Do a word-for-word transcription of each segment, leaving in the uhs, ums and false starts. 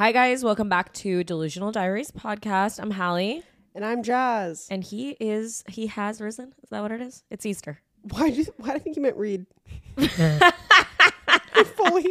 Hi guys, welcome back to Delusional Diaries podcast. I'm Hallie. And I'm Jazz. And he is, he has risen. Is that what it is? It's Easter. Why do you, why do I think you meant Reed? Fully.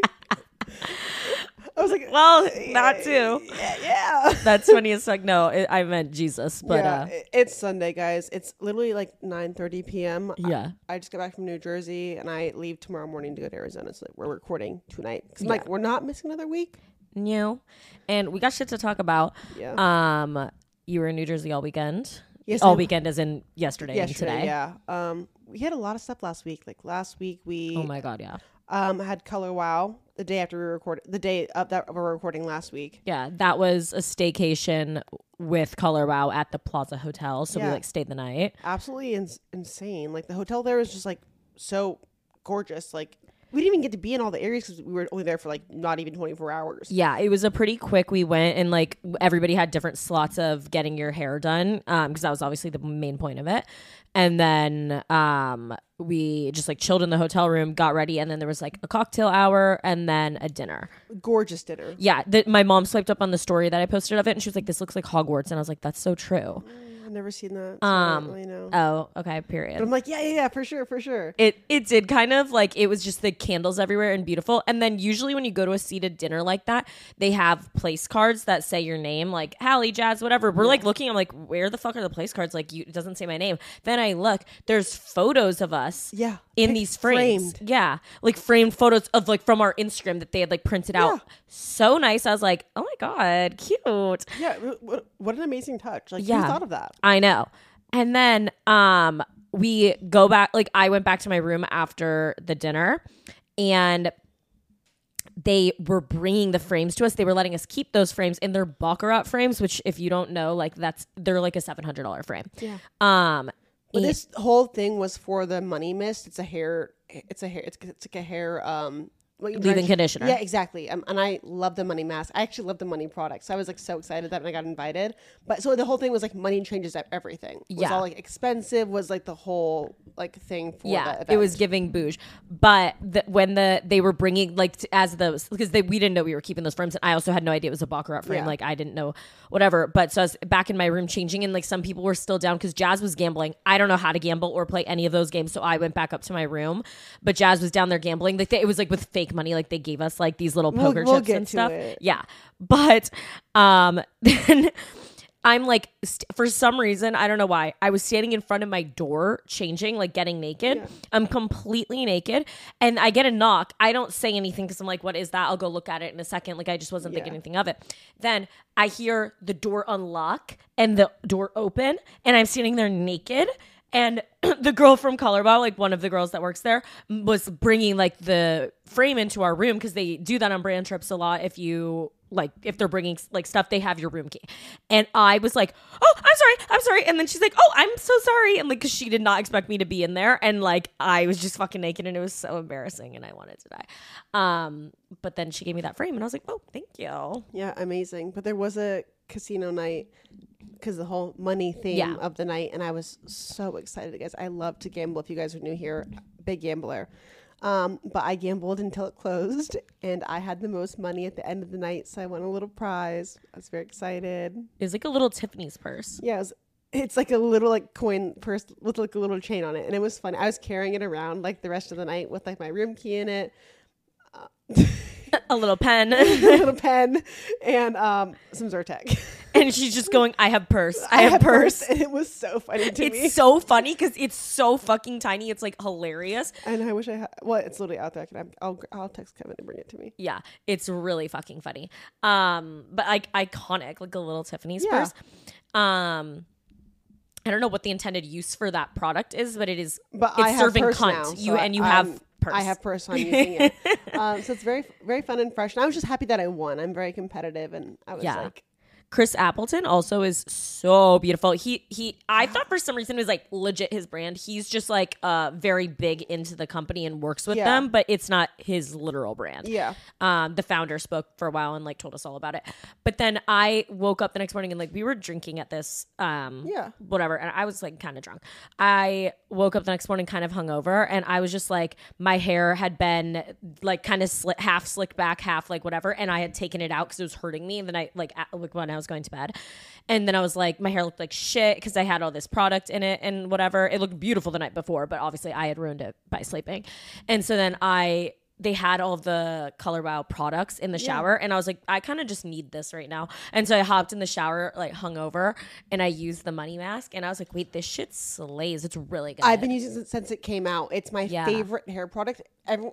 I was like, well, that too. Yeah, yeah. That's funny as fuck. No, it, I meant Jesus. But yeah, uh, it's Sunday, guys. It's literally like nine thirty p.m. Yeah. I, I just got back from New Jersey and I leave tomorrow morning to go to Arizona. So we're recording tonight. Cause I'm Yeah. like, we're not missing another week. new. And we got shit to talk about. Yeah. Um, you were in New Jersey all weekend. Yes, all I- weekend as in yesterday, Yesterday, and today. yeah. Um, we had a lot of stuff last week. Like last week, we Oh my God, yeah. um had Color Wow the day after we recorded, the day of that we were recording last week. Yeah, that was a staycation with Color Wow at the Plaza Hotel. So Yeah. we like stayed the night. Absolutely ins- insane. Like the hotel there was just like so gorgeous. Like we didn't even get to be in all the areas because we were only there for like not even twenty-four hours. Yeah, it was a pretty quick. We went and like everybody had different slots of getting your hair done um because that was obviously the main point of it. And then um we just like chilled in the hotel room, got ready, and then there was like a cocktail hour and then a dinner. Gorgeous dinner. Yeah, the, my mom swiped up on the story that I posted of it and she was like, this looks like Hogwarts. And I was like, that's so true. I've never seen that. So I don't Um, really know. Oh, okay, period. But I'm like, yeah, yeah, yeah, for sure, for sure. It it did kind of like it was just the candles everywhere and beautiful. And then usually when you go to a seated dinner like that, they have place cards that say your name, like Hallie, Jazz, whatever. We're like looking, I'm like, where the fuck are the place cards? Like you, it doesn't say my name. Then I look, there's photos of us Yeah. in Pic- these frames. framed. Yeah. Like framed photos of like from our Instagram that they had like printed out. Yeah. So nice. I was like, oh my God, cute. Yeah, what, what an amazing touch. Like, Yeah. who thought of that? I know. And then um we go back, like I went back to my room after the dinner and they were bringing the frames to us. They were letting us keep those frames in their Baccarat frames, which if you don't know, like that's, they're like a seven hundred dollars frame. Yeah. Um, But and- this whole thing was for the money mist. It's a hair, it's a hair, it's, it's like a hair, um, what you Leave-in drench- conditioner. Yeah, exactly. Um, and I love the money mask. I actually love the money product. So I was like so excited that when I got invited. But so the whole thing was like money changes everything. It was Yeah. all like expensive was like the whole like thing for yeah, the event. it was giving bouge. But the, when the they were bringing like t- as those, because they we didn't know we were keeping those frames, and I also had no idea it was a Baccarat frame. Yeah. Like I didn't know whatever. But so I was back in my room changing, and like some people were still down because Jazz was gambling. I don't know how to gamble or play any of those games, so I went back up to my room. But Jazz was down there gambling. Like they, it was like with fake money. Like they gave us like these little We'll- poker we'll chips get and to stuff. it. Yeah, but um then. I'm like, st- for some reason, I don't know why, I was standing in front of my door changing, like getting naked. Yeah. I'm completely naked and I get a knock. I don't say anything because I'm like, what is that? I'll go look at it in a second. Like, I just wasn't thinking Yeah. anything of it. Then I hear the door unlock and the door open and I'm standing there naked. And the girl from Color Wow, like one of the girls that works there, was bringing like the frame into our room because they do that on brand trips a lot. If you like, if they're bringing like stuff, they have your room key. And I was like, oh, I'm sorry, I'm sorry. And then she's like, oh, I'm so sorry. And like, because she did not expect me to be in there. And like, I was just fucking naked and it was so embarrassing and I wanted to die. Um, but then she gave me that frame and I was like, oh, thank you. Yeah, amazing. But there was a casino night because the whole money theme Yeah. of the night, and I was so excited, guys. I love to gamble. If you guys are new here, big gambler. Um, but I gambled until it closed, and I had the most money at the end of the night, so I won a little prize. I was very excited. It was like a little Tiffany's purse. Yeah, it was, it's like a little like coin purse with like a little chain on it, and it was fun. I was carrying it around like the rest of the night with like my room key in it. A little pen. a little pen and um some Zyrtec. And she's just going, I have purse. I, have, had purse. and it was so funny to It's me. so funny because it's so fucking tiny. It's like hilarious. And I wish I had. Well, it's literally out there. I can. I'll. I'll text Kevin to bring it to me. Yeah, it's really fucking funny. Um, but like iconic, like a little Tiffany's Yeah. purse. Um, I don't know what the intended use for that product is, but it is. But it's I have serving purse cunt. now, you so and you I, have I'm- purse. I have purse. So I'm using it. Um, so it's very, very fun and fresh. And I was just happy that I won. I'm very competitive, and I was Yeah. like, Chris Appleton also is so beautiful. He he I thought for some reason it was like legit his brand. He's just like uh very big into the company and works with Yeah. them, but it's not his literal brand. Yeah. Um the founder spoke for a while and like told us all about it. But then I woke up the next morning and like we were drinking at this um Yeah. whatever, and I was like kind of drunk. I woke up the next morning kind of hungover, and I was just like, my hair had been like kind of sli- half slicked back, half like whatever, and I had taken it out because it was hurting me. And then I like, at, like when I was going to bed, and then I was like, my hair looked like shit because I had all this product in it and whatever. It looked beautiful the night before, but obviously I had ruined it by sleeping. And so then I. They had all of the Color Wow products in the shower, and I was like, I kind of just need this right now. And so I hopped in the shower, like hungover, and I used the money mask, and I was like, wait, this shit slays. It's really good. I've been using it since it came out. It's my Yeah. favorite hair product. Every,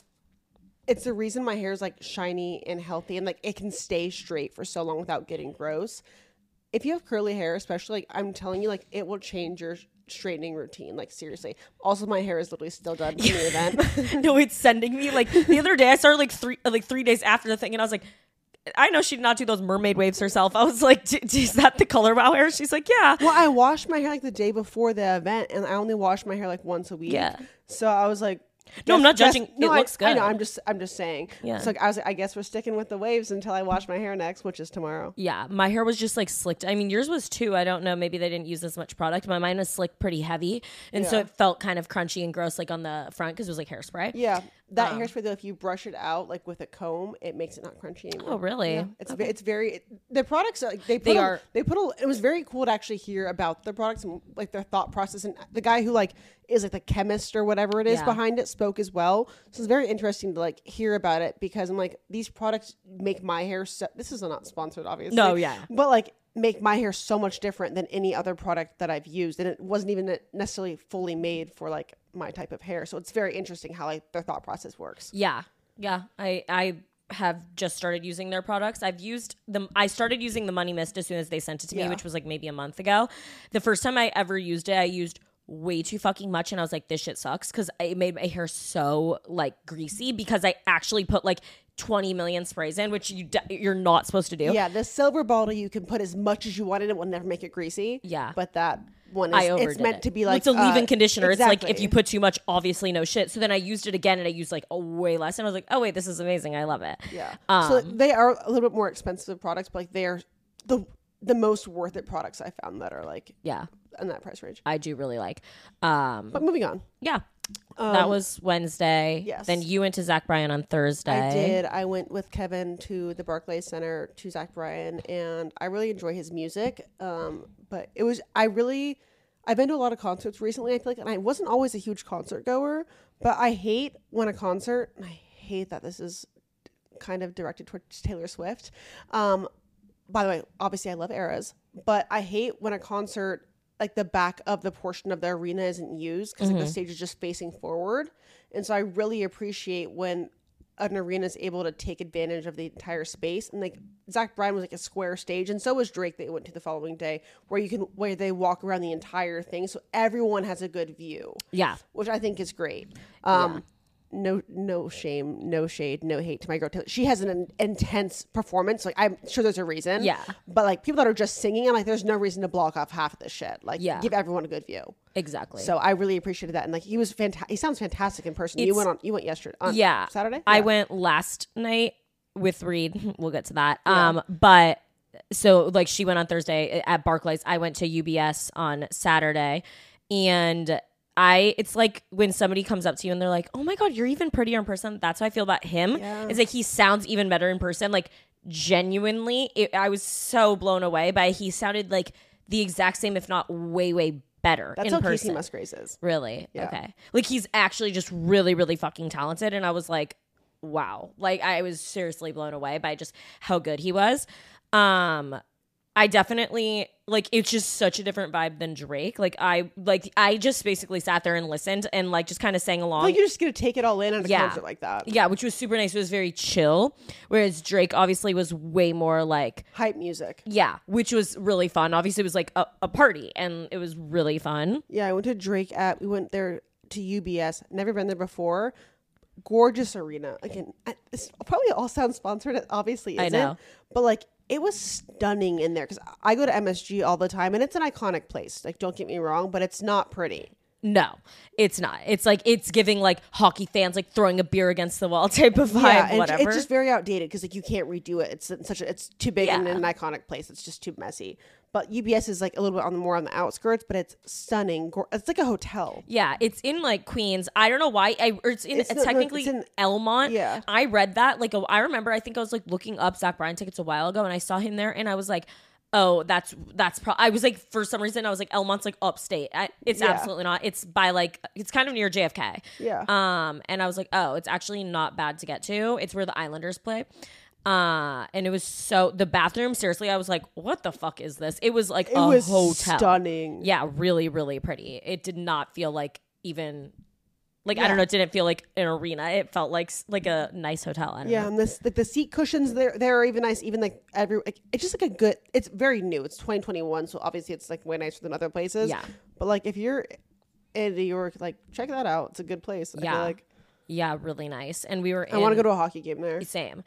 it's the reason my hair is like shiny and healthy, and like it can stay straight for so long without getting gross. If you have curly hair, especially, like I'm telling you, like it will change your straightening routine. Like seriously. Also, my hair is literally still done from the event. No, it's sending me like the other day. I started like three, like three days after the thing, and I was like, I know she did not do those mermaid waves herself. I was like, is that the Color Wow hair? She's like, yeah. Well, I washed my hair like the day before the event, and I only wash my hair like once a week. Yeah. So I was like, No, I'm not guess- judging. No, It I, looks good. I know. I'm just, I'm just saying. Yeah. So like, I was, like, I guess we're sticking with the waves until I wash my hair next, which is tomorrow. Yeah, my hair was just like slicked. I mean, yours was too. I don't know. Maybe they didn't use as much product. My mine was slicked pretty heavy, and so Yeah. it felt kind of crunchy and gross, like on the front because it was like hairspray. Yeah, that Um, hairspray though, if you brush it out like with a comb, it makes it not crunchy anymore. Oh, really? Yeah. It's ve- it's very it, the products are like they put They a, are- they put a, it was very cool to actually hear about the products and like their thought process, and the guy who like is like the chemist or whatever it is Yeah. behind it spoke as well. So it's very interesting to like hear about it because I'm like, these products make my hair so, this is not sponsored obviously. No, yeah. But like make my hair so much different than any other product that I've used, and it wasn't even necessarily fully made for like my type of hair. So it's very interesting how like their thought process works. Yeah, yeah. I I have just started using their products. I've used them. I started using the Money Mist as soon as they sent it to me, Yeah. which was like maybe a month ago. The first time I ever used it, I used way too fucking much, and I was like, this shit sucks because it made my hair so like greasy because I actually put like twenty million sprays in, which you d- you're not supposed to do. Yeah, the silver bottle you can put as much as you want in it. Will never make it greasy. Yeah. but that one I is overdid it's meant it. to be Well, like it's a leave-in uh, conditioner. It's like if exactly. you put too much, obviously no shit. So then I used it again, and I used like a way less, and I was like, oh wait, this is amazing. I love it. Yeah. Um, so they are a little bit more expensive products, but like they are the the most worth it products I found that are like yeah, in that price range. I do really like. Um, But moving on. yeah, that was Wednesday. yes. Then you went to Zach Bryan on Thursday. I did. I went with Kevin to the Barclays Center to Zach Bryan, and I really enjoy his music. Um, but it was I really I've been to a lot of concerts recently. I feel like, and I wasn't always a huge concert goer, but I hate when a concert. And I hate that this is kind of directed towards Taylor Swift. Um, by the way, obviously I love Eras, but I hate when a concert, like the back of the portion of the arena isn't used because like the stage is just facing forward. And so I really appreciate when an arena is able to take advantage of the entire space. And like Zach Bryan was like a square stage, and so was Drake that went to the following day, where you can where they walk around the entire thing, so everyone has a good view. Yeah. Which I think is great. Um, No, no shame, no shade, no hate to my girl Taylor. She has an in- intense performance. Like I'm sure there's a reason. Yeah. But like people that are just singing, I'm like, there's no reason to block off half of this shit. Like, Yeah. give everyone a good view. Exactly. So I really appreciated that, and like he was fantastic. He sounds fantastic in person. you It's- went on. You went yesterday. On yeah. Saturday. I Yeah. went last night with Reed. We'll get to that. Yeah. Um, but so like she went on Thursday at Barclays. I went to U B S on Saturday, and I it's like when somebody comes up to you and they're like, "Oh my god, you're even prettier in person." That's how I feel about him. Yeah. It's like he sounds even better in person. Like genuinely, it, I was so blown away by he sounded like the exact same, if not way way better That's in how person. Casey Musgraves is. Really? Yeah. Okay. Like he's actually just really, really fucking talented. And I was like, wow. Like I was seriously blown away by just how good he was. Um, I definitely like it's just such a different vibe than Drake. Like I like I just basically sat there and listened and like just kind of sang along. Like you're just gonna take it all in on a Yeah. concert like that. Yeah, which was super nice. It was very chill. Whereas Drake obviously was way more like Hype music. yeah, which was really fun. Obviously it was like a, a party and it was really fun. Yeah, I went to Drake at. We went there to U B S. Never been there before. Gorgeous arena. Again, I- this probably all sounds sponsored. It obviously I isn't. know. But like it was stunning in there because I go to M S G all the time and it's an iconic place. Like, don't get me wrong, but it's not pretty. No, it's not. It's like it's giving like hockey fans like throwing a beer against the wall type of vibe. Yeah, and whatever. It's just very outdated because like you can't redo it. It's in such a, it's too big Yeah. and in an iconic place. It's just too messy. But U B S is like a little bit on the more on the outskirts, but it's stunning. Gor- It's like a hotel. Yeah, it's in like Queens. I don't know why. I or it's in It's it's, no- no, technically it's in- Elmont. Yeah. I read that like a, I remember. I think I was like looking up Zach Bryan tickets a while ago, and I saw him there, and I was like, oh, that's that's. Pro-. I was like, for some reason, I was like, Elmont's like upstate. I, it's Yeah. absolutely not. It's by like it's kind of near J F K. Yeah. Um, and I was like, oh, it's actually not bad to get to. It's where the Islanders play. Uh, and it was so the bathroom. Seriously, I was like, what the fuck is this? It was like It a was hotel. stunning. Yeah, really, really pretty. It did not feel like even like I Yeah. don't know. It didn't feel like an arena. It felt like s- like a nice hotel. I don't Yeah, know. and this like the seat cushions there they are even nice. Even like every like, it's just like a good. It's very new. It's twenty twenty-one, so obviously it's like way nicer than other places. Yeah. But like if you're in New York, like check that out. It's a good place. I Yeah. feel like Yeah, really nice. And we were. In, I want to go to a hockey game there. Same.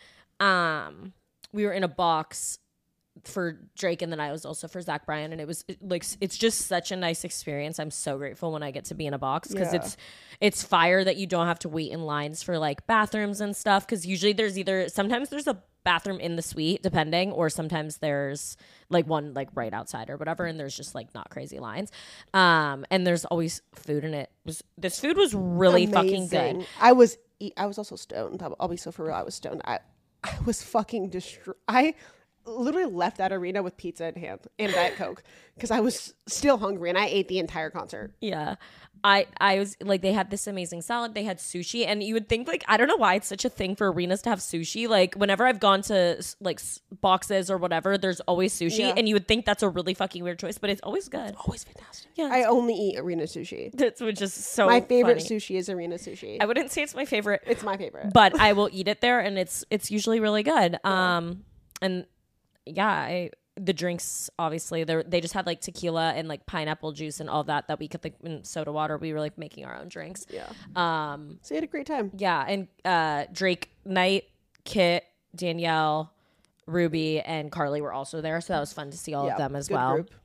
Um, we were in a box for Drake, and then I was also for Zach Bryan, and it was it, like it's just such a nice experience. I'm so grateful when I get to be in a box because Yeah. it's it's fire that you don't have to wait in lines for like bathrooms and stuff. Because usually there's either sometimes there's a bathroom in the suite depending, or sometimes there's like one like right outside or whatever, and there's just like not crazy lines. Um, and there's always food in it. it was this food was really fucking Amazing. good. I was e- I was also stoned. I'll, I'll be so for real. I was stoned. I I was fucking destroyed. I literally left that arena with pizza in hand and Diet Coke because I was still hungry and I ate the entire concert. Yeah. I I was like they had this amazing salad, they had sushi, and you would think like I don't know why it's such a thing for arenas to have sushi. Like whenever I've gone to like s- boxes or whatever, there's always sushi, Yeah. and you would think that's a really fucking weird choice, but it's always good. Always fantastic. Yeah. I only eat arena sushi. That's which is so My favorite funny. sushi is arena sushi. I wouldn't say it's my favorite, It's my favorite. but I will eat it there, and it's it's usually really good. Um and yeah, I the drinks obviously they they just had like tequila and like pineapple juice and all that that we could like in soda water. We were like making our own drinks. Yeah. Um So you had a great time. yeah, and uh Drake, Knight, Kit, Danielle, Ruby, and Carly were also there, so that was fun to see all Yeah, of them as good well. group.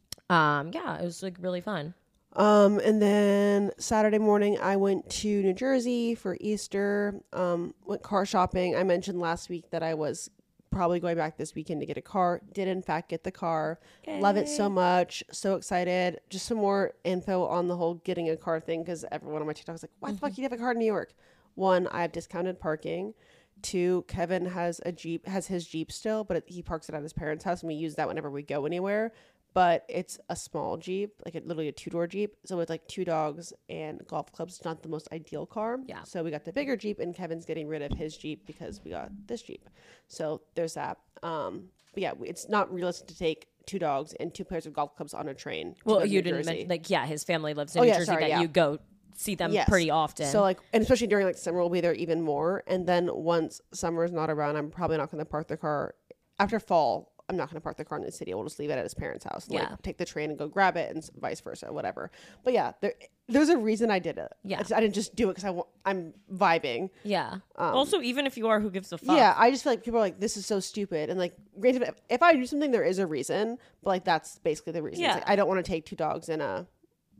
Um yeah, it was like really fun. Um, and then Saturday morning, I went to New Jersey for Easter. Um, went car shopping. I mentioned last week that I was probably going back this weekend to get a car. Did in fact get the car. Love it so much. So excited. Just some more info on the whole getting a car thing because everyone on my TikTok was like, "Why the fuck you have a car in New York?" One, I have discounted parking. Two, Kevin has a Jeep, has his Jeep still, but it, he parks it at his parents' house, and we use that whenever we go anywhere. But it's a small Jeep, like a, literally a two-door Jeep. So with like two dogs and golf clubs, it's not the most ideal car. Yeah. So we got the bigger Jeep, and Kevin's getting rid of his Jeep because we got this Jeep. So there's that. Um, but yeah, it's not realistic to take two dogs and two pairs of golf clubs on a train. to Well, go to you New didn't Jersey. mention like yeah, his family lives in Oh, New yeah, Jersey sorry, that yeah. you go see them Yes. pretty often. So like, and especially during like summer, we'll be there even more. And then once summer's not around, I'm probably not going to park the car. After fall, I'm not going to park the car in the city. We'll just leave it at his parents' house. And, Yeah. Like, take the train and go grab it, and s- vice versa, whatever. But yeah, there, there's a reason I did it. Yeah. It's- I didn't just do it because I wa- I'm vibing. yeah. Um, also, even if you are, who gives a fuck? Yeah, I just feel like people are like, this is so stupid. And like, granted, if, if I do something, there is a reason. But like, that's basically the reason. It's Yeah. like, I don't want to take two dogs and a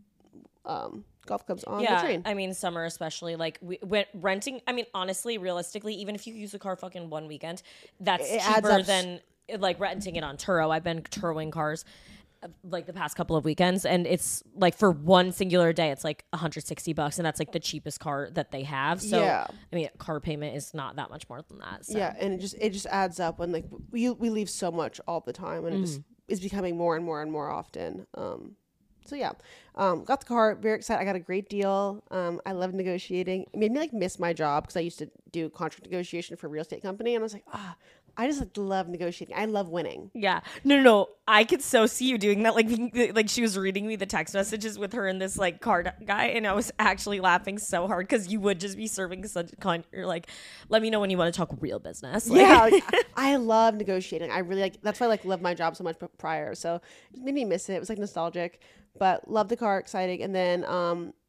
um, golf clubs on yeah, the train. I mean, summer especially, like we went renting. I mean, honestly, realistically, even if you use a car fucking one weekend, that's It adds cheaper up s- than like renting it on Turo. I've been Turoing cars uh, like the past couple of weekends, and it's like for one singular day, it's like one hundred sixty bucks, and that's like the cheapest car that they have. So Yeah. I mean, car payment is not that much more than that. So. Yeah, and it just it just adds up when like we we leave so much all the time, and it just is becoming more and more and more often. Um, so yeah, um, got the car. Very excited. I got a great deal. Um, I love negotiating. It made me like miss my job because I used to do contract negotiation for a real estate company, and I was like, ah, I just like, love negotiating. I love winning. Yeah. No, no, no. I could so see you doing that. Like, being- like she was reading me the text messages with her and this like card guy, and I was actually laughing so hard because you would just be serving such con. You're like, let me know when you want to talk real business. Like, Yeah, like, I I love negotiating. I really like. That's why I like love my job so much p- prior. So it made me miss it. It was like nostalgic, but love the car, exciting. And then um,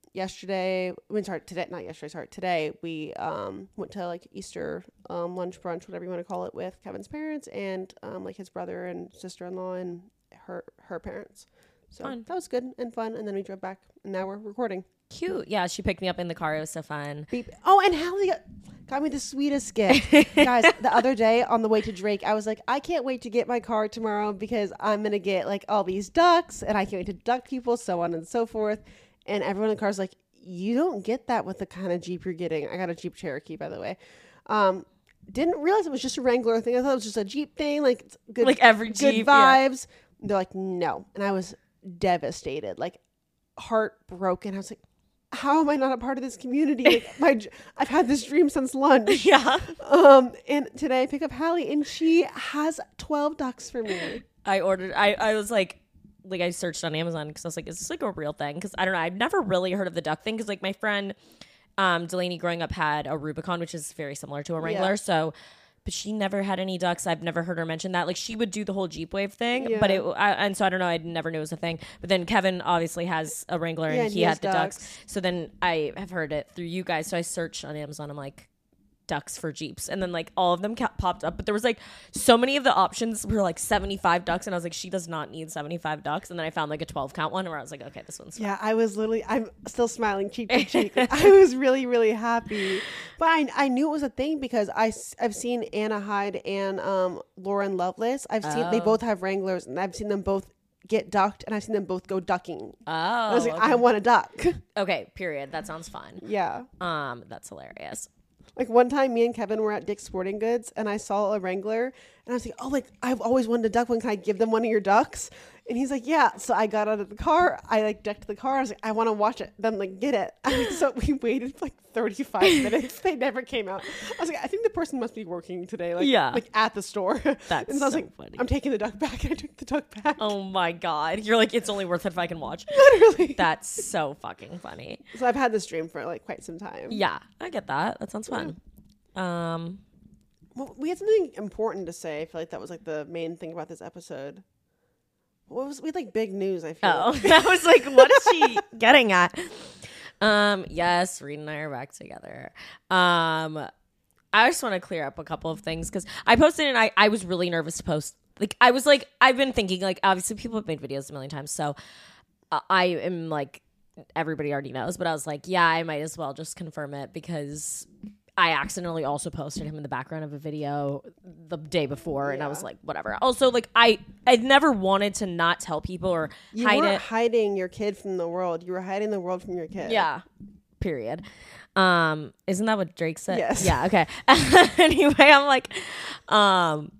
yesterday, I mean, sorry, today, not yesterday, sorry, today, we um, went to like Easter um, lunch, brunch, whatever you want to call it, with Kevin's parents and um, like his brother and sister-in-law and her her parents. So Fun. that was good and fun. And then we drove back, and now we're recording. Cute. Yeah, she picked me up in the car. It was so fun. Beep. Oh, and Hallie got, got me the sweetest gift. Guys, the other day on the way to Drake, I was like, I can't wait to get my car tomorrow because I'm going to get like all these ducks and I can't wait to duck people, so on and so forth. And everyone in the car is like, you don't get that with the kind of Jeep you're getting. I got a Jeep Cherokee, by the way. Um, didn't realize it was just a Wrangler thing. I thought it was just a Jeep thing, like good, Like every good Jeep, vibes. Yeah. They're like, no. And I was devastated, like heartbroken. I was like, how am I not a part of this community? Like my, I've had this dream since lunch. Yeah. Um, and today I pick up Hallie, and she has twelve ducks for me. I ordered, I, I was like, like I searched on Amazon because I was like, is this like a real thing? Because I don't know. I've never really heard of the duck thing because like my friend um, Delaney growing up had a Rubicon, which is very similar to a Wrangler. Yeah. So, but she never had any ducks. I've never heard her mention that. Like she would do the whole Jeep Wave thing, Yeah. but it, I, and so I don't know. I never knew it was a thing. But then Kevin obviously has a Wrangler Yeah, and and he, he had has the ducks. ducks. So then I have heard it through you guys. So I searched on Amazon. I'm like, ducks for Jeeps, and then like all of them kept popped up, but there was like so many of the options were like seventy-five ducks, and I was like, she does not need seventy-five ducks. And then I found like a twelve count one where I was like, okay, this one's fine. Yeah, I was literally, I'm still smiling cheek to cheek. I was really, really happy. But I, I knew it was a thing because I, I've seen Anna Hyde and um, Lauren Lovelace. I've seen, Oh. they both have Wranglers, and I've seen them both get ducked, and I've seen them both go ducking. Oh, I was like, okay. I want a duck. Okay, period. That sounds fun. Yeah. Um, that's hilarious. Like one time me and Kevin were at Dick's Sporting Goods and I saw a Wrangler and I was like, oh, like I've always wanted a duck one. Can I give them one of your ducks? And he's like, yeah. So I got out of the car. I like ducked the car. I was like, I want to watch it. Then like get it. And so we waited for like thirty-five minutes. They never came out. I was like, I think the person must be working today. Like, Yeah. like at the store. That's and so I was so like, funny. I'm taking the duck back. And I took the duck back. Oh my God. You're like, it's only worth it if I can watch. Literally. That's so fucking funny. So I've had this dream for like quite some time. Yeah, I get that. That sounds fun. Um, Well, we had something important to say. I feel like that was like the main thing about this episode. What was we had like big news? I feel. oh, I was like, what is she getting at? Um, yes, Reed and I are back together. Um, I just want to clear up a couple of things because I posted and I, I was really nervous to post. Like, I was like, I've been thinking, like, obviously people have made videos a million times. So uh, I am like, everybody already knows, but I was like, yeah, I might as well just confirm it because I accidentally also posted him in the background of a video the day before, and I was like, whatever. Also, like, I I never wanted to not tell people or You hide weren't it. hiding your kid from the world. You were hiding the world from your kid. Yeah. Period. Um, isn't that what Drake said? Yes. Yeah. Okay. Anyway, I'm like, um,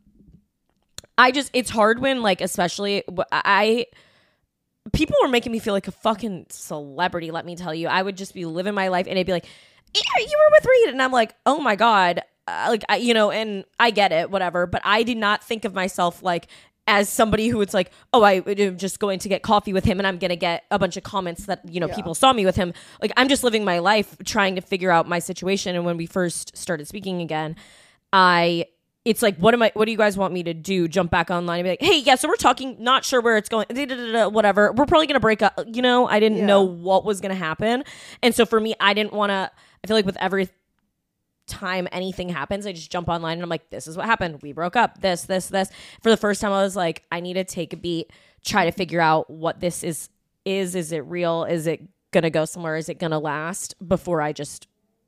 I just it's hard when like especially I. People were making me feel like a fucking celebrity. Let me tell you, I would just be living my life, and it'd be like, yeah, you were with Reed, and I'm like, oh my God, uh, like I, you know, and I get it, whatever. But I did not think of myself like as somebody who it's like, oh, I am just going to get coffee with him, and I'm gonna get a bunch of comments that you know Yeah. people saw me with him. Like I'm just living my life, trying to figure out my situation. And when we first started speaking again, I. It's like, what am I? What do you guys want me to do? Jump back online and be like, hey, yeah, so we're talking, not sure where it's going, da, da, da, da, whatever. We're probably gonna break up. You know, I didn't Yeah. know what was gonna happen, and so for me, I didn't want to. I feel like with every time anything happens, I just jump online and I'm like, this is what happened. We broke up. This, this, this. For the first time, I was like, I need to take a beat, try to figure out what this is. Is is it real? Is it gonna go somewhere? Is it gonna last? Before I just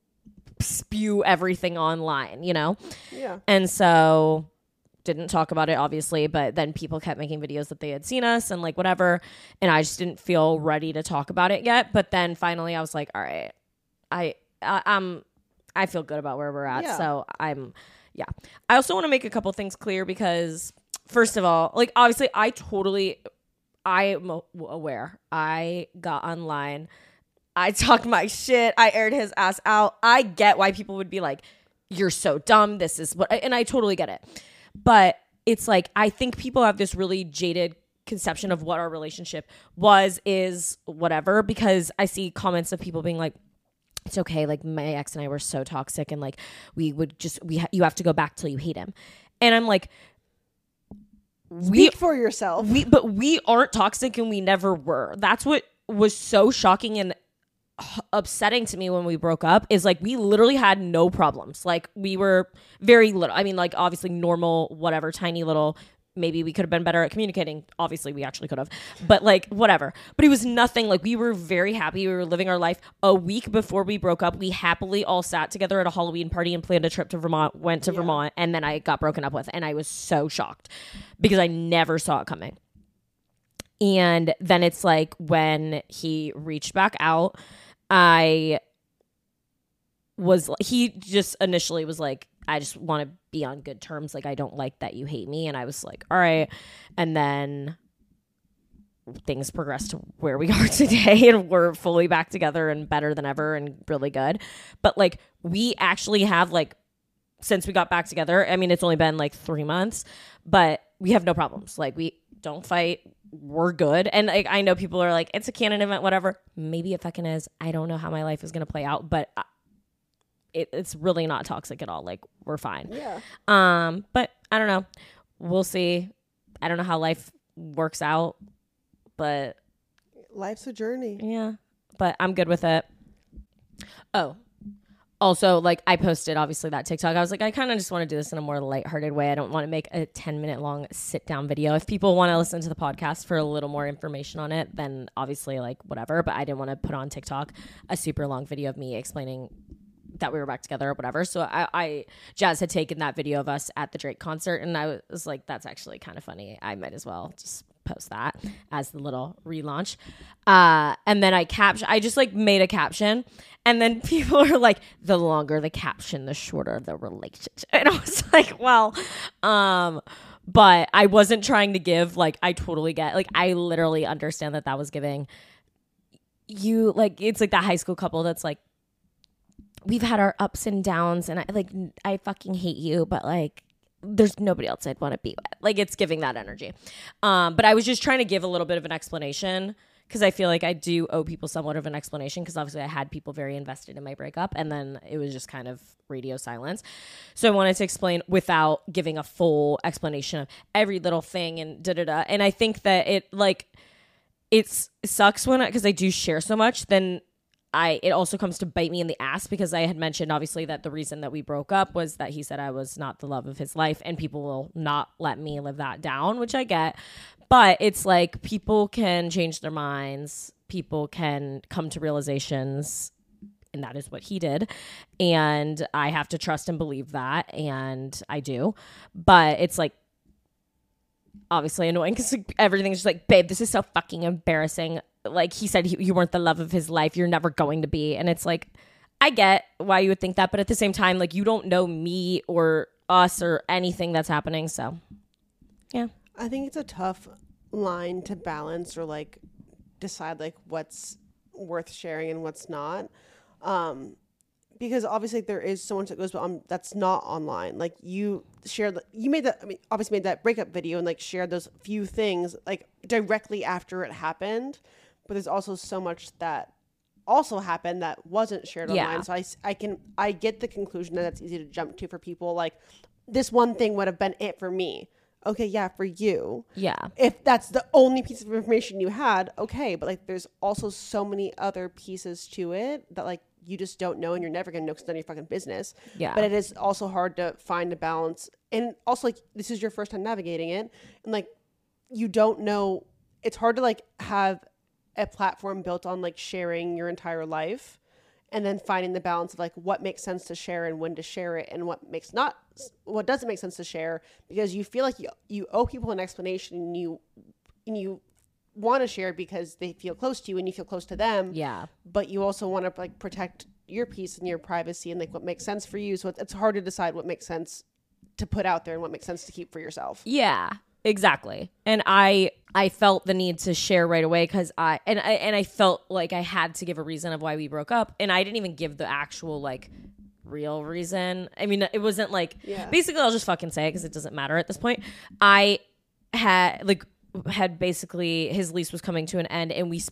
spew everything online, you know? Yeah. And so didn't talk about it obviously, but then people kept making videos that they had seen us and like whatever, and I just didn't feel ready to talk about it yet. But then finally I was like, all right, I, I I'm I feel good about where we're at. Yeah. So I'm yeah. I also want to make a couple things clear because first of all, like obviously I totally I'm aware. I got online, I talked my shit. I aired his ass out. I get why people would be like, you're so dumb. This is what, and I totally get it. But it's like, I think people have this really jaded conception of what our relationship was, is, whatever, because I see comments of people being like, it's okay. Like my ex and I were so toxic and like, we would just, we, ha- you have to go back till you hate him. And I'm like, we, Speak for yourself. we, but we aren't toxic and we never were. That's what was so shocking and upsetting to me when we broke up is like we literally had no problems. Like we were very little. I mean, like obviously normal, whatever, tiny little. Maybe we could have been better at communicating. Obviously, we actually could have. But like whatever. But it was nothing. Like we were very happy. We were living our life. A week before we broke up, we happily all sat together at a Halloween party and planned a trip to Vermont. Went to yeah. Vermont, and then I got broken up with, and I was so shocked because I never saw it coming. And then it's like when he reached back out, I was, he just initially was like, I just want to be on good terms. Like, I don't like that you hate me. And I was like, all right. And then things progressed to where we are today, and we're fully back together and better than ever and really good. But like, we actually have like, since we got back together, I mean, it's only been like three months, but we have no problems. Like, we don't fight. We're good. And like, I know people are like, it's a canon event, whatever. Maybe it fucking is. I don't know how my life is going to play out, but it, it's really not toxic at all. Like, we're fine. Yeah. Um, but I don't know. We'll see. I don't know how life works out, but life's a journey. Yeah. But I'm good with it. Oh, also, like, I posted, obviously, that TikTok. I was like, I kind of just want to do this in a more lighthearted way. I don't want to make a ten-minute long sit-down video. If people want to listen to the podcast for a little more information on it, then obviously, like, whatever. But I didn't want to put on TikTok a super long video of me explaining that we were back together or whatever. So I, I Jazz had taken that video of us at the Drake concert, and I was like, that's actually kind of funny. I might as well just post that as the little relaunch. Uh, and then I caption, I just like made a caption, and then people are like, the longer the caption, the shorter the relationship. And I was like, well, um, but I wasn't trying to give, like, I totally get, like, I literally understand that that was giving you, like, it's like that high school couple that's like, we've had our ups and downs, and I like, I fucking hate you, but like, there's nobody else I'd want to be with. Like, it's giving that energy. Um, but I was just trying to give a little bit of an explanation, because I feel like I do owe people somewhat of an explanation, because obviously I had people very invested in my breakup, and then it was just kind of radio silence. So I wanted to explain without giving a full explanation of every little thing and da da da. And I think that it like it's it sucks when because I, I do share so much, then I it also comes to bite me in the ass, because I had mentioned obviously that the reason that we broke up was that he said I was not the love of his life, and people will not let me live that down, which I get. But it's like, people can change their minds, people can come to realizations, and that is what he did. And I have to trust and believe that, and I do. But it's like, obviously annoying, because like, everything's just like, babe, this is so fucking embarrassing. Like, he said he, you weren't the love of his life, you're never going to be. And it's like, I get why you would think that, but at the same time, like, you don't know me or us or anything that's happening. So yeah, I think it's a tough line to balance, or like decide like what's worth sharing and what's not, um because obviously there is so much that goes on that's not online. Like, you shared, you made that, I mean, obviously made that breakup video and like shared those few things like directly after it happened, but there's also so much that also happened that wasn't shared online. Yeah. So I, I can I get the conclusion that that's easy to jump to for people. Like, this one thing would have been it for me. Okay, yeah, for you. Yeah. If that's the only piece of information you had, okay. But like, there's also so many other pieces to it that like you just don't know, and you're never gonna know because it's none of your fucking business. Yeah. But it is also hard to find a balance, and also like, this is your first time navigating it, and like, you don't know. It's hard to like have a platform built on like sharing your entire life, and then finding the balance of like what makes sense to share and when to share it, and what makes not what doesn't make sense to share, because you feel like you you owe people an explanation, and you and you want to share because they feel close to you and you feel close to them. Yeah. But you also want to like protect your peace and your privacy and like what makes sense for you. So it's, it's hard to decide what makes sense to put out there and what makes sense to keep for yourself. Yeah. Exactly. And I I felt the need to share right away, because I and I and I felt like I had to give a reason of why we broke up, and I didn't even give the actual like real reason. I mean, it wasn't like, yeah. Basically I'll just fucking say it because it doesn't matter at this point. I had like had basically his lease was coming to an end, and we spent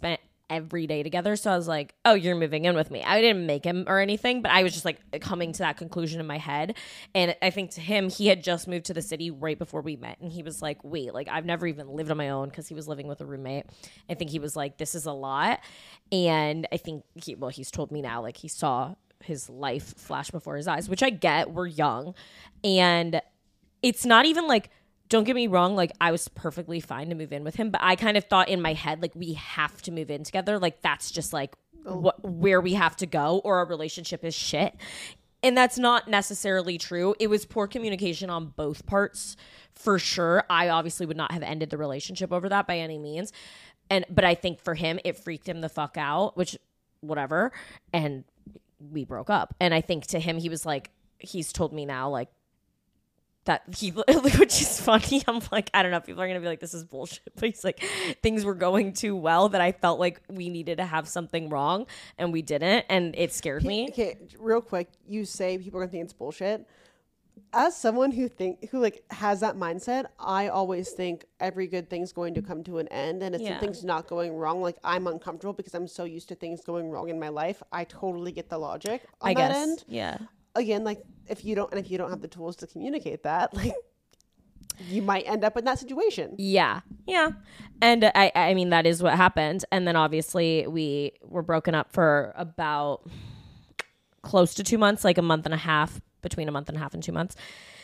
every day together. So I was like, oh, you're moving in with me. I didn't make him or anything, but I was just like coming to that conclusion in my head. And I think to him, he had just moved to the city right before we met. And he was like, wait, like I've never even lived on my own, because he was living with a roommate. I think he was like, this is a lot. And I think he, well, he's told me now, like he saw his life flash before his eyes, which I get. We're young. And it's not even like, don't get me wrong, like I was perfectly fine to move in with him, but I kind of thought in my head, like we have to move in together. Like that's just like oh. what where we have to go, or our relationship is shit. And that's not necessarily true. It was poor communication on both parts for sure. I obviously would not have ended the relationship over that by any means. And but I think for him, it freaked him the fuck out, which whatever. And we broke up. And I think to him, he was like, he's told me now, like, that he, which is funny. I'm like, I don't know. People are going to be like, this is bullshit. But he's like, things were going too well that I felt like we needed to have something wrong, and we didn't. And it scared me. Okay, real quick. You say people are going to think it's bullshit. As someone who think who like has that mindset, I always think every good thing's going to come to an end. And if Yeah. something's not going wrong, like I'm uncomfortable because I'm so used to things going wrong in my life. I totally get the logic on I that guess. end. Yeah. Again, like if you don't and if you don't have the tools to communicate that, like you might end up in that situation. Yeah. Yeah. And I I mean, that is what happened. And then obviously we were broken up for about close to two months, like a month and a half, between a month and a half and two months.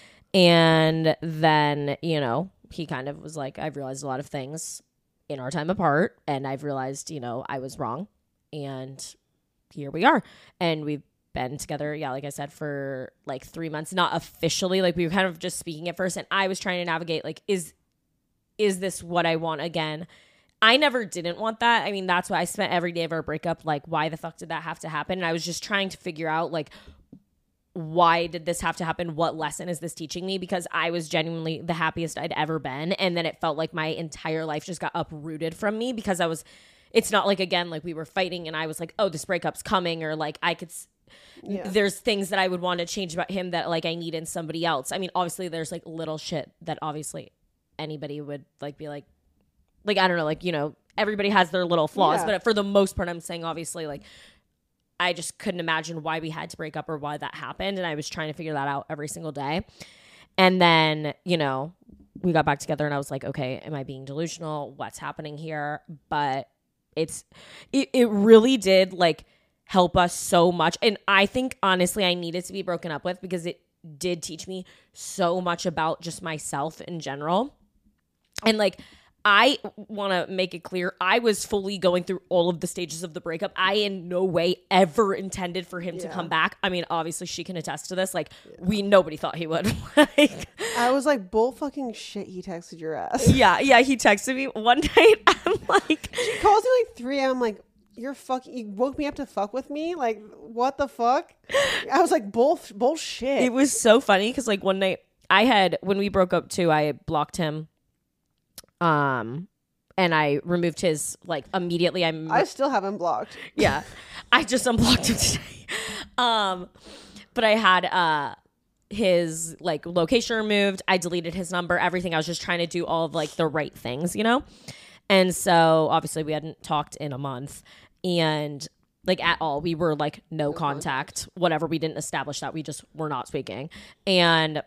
And then, you know, he kind of was like, I've realized a lot of things in our time apart, and I've realized, you know, I was wrong. And here we are. And we've been together, yeah, like I said, for like three months, not officially. Like we were kind of just speaking at first, and I was trying to navigate, like, is is this what I want again? I never didn't want that. I mean, that's why I spent every day of our breakup, like, why the fuck did that have to happen? And I was just trying to figure out, like, why did this have to happen? What lesson is this teaching me? Because I was genuinely the happiest I'd ever been. And then it felt like my entire life just got uprooted from me, because I was, it's not like, again, like we were fighting and I was like, oh, this breakup's coming, or like I could, yeah. There's things that I would want to change about him that like I need in somebody else. I mean, obviously there's like little shit that obviously anybody would like be like, like, I don't know, like, you know, everybody has their little flaws, yeah. But for the most part, I'm saying obviously like, I just couldn't imagine why we had to break up or why that happened. And I was trying to figure that out every single day. And then, you know, we got back together and I was like, okay, am I being delusional? What's happening here? But it's, it, it really did like help us so much. And I think honestly, I needed to be broken up with, because it did teach me so much about just myself in general. And like, I want to make it clear, I was fully going through all of the stages of the breakup. I in no way ever intended for him yeah. to come back. I mean, obviously she can attest to this. Like, yeah. we, nobody thought he would. Like, I was like, bull fucking shit, he texted your ass. Yeah, yeah, he texted me one night. I'm like, she calls me like three a.m. I'm like, you're fucking, you woke me up to fuck with me? Like, what the fuck? I was like, bull, bullshit. It was so funny because like one night I had, when we broke up too, I blocked him. Um, and I removed his, like, immediately. I'm, I still haven't blocked. Yeah. I just unblocked him today. Um, but I had, uh, his, like, location removed. I deleted his number, everything. I was just trying to do all of, like, the right things, you know? And so, obviously, we hadn't talked in a month. And, like, at all. We were, like, no contact. Whatever. We didn't establish that. We just were not speaking. And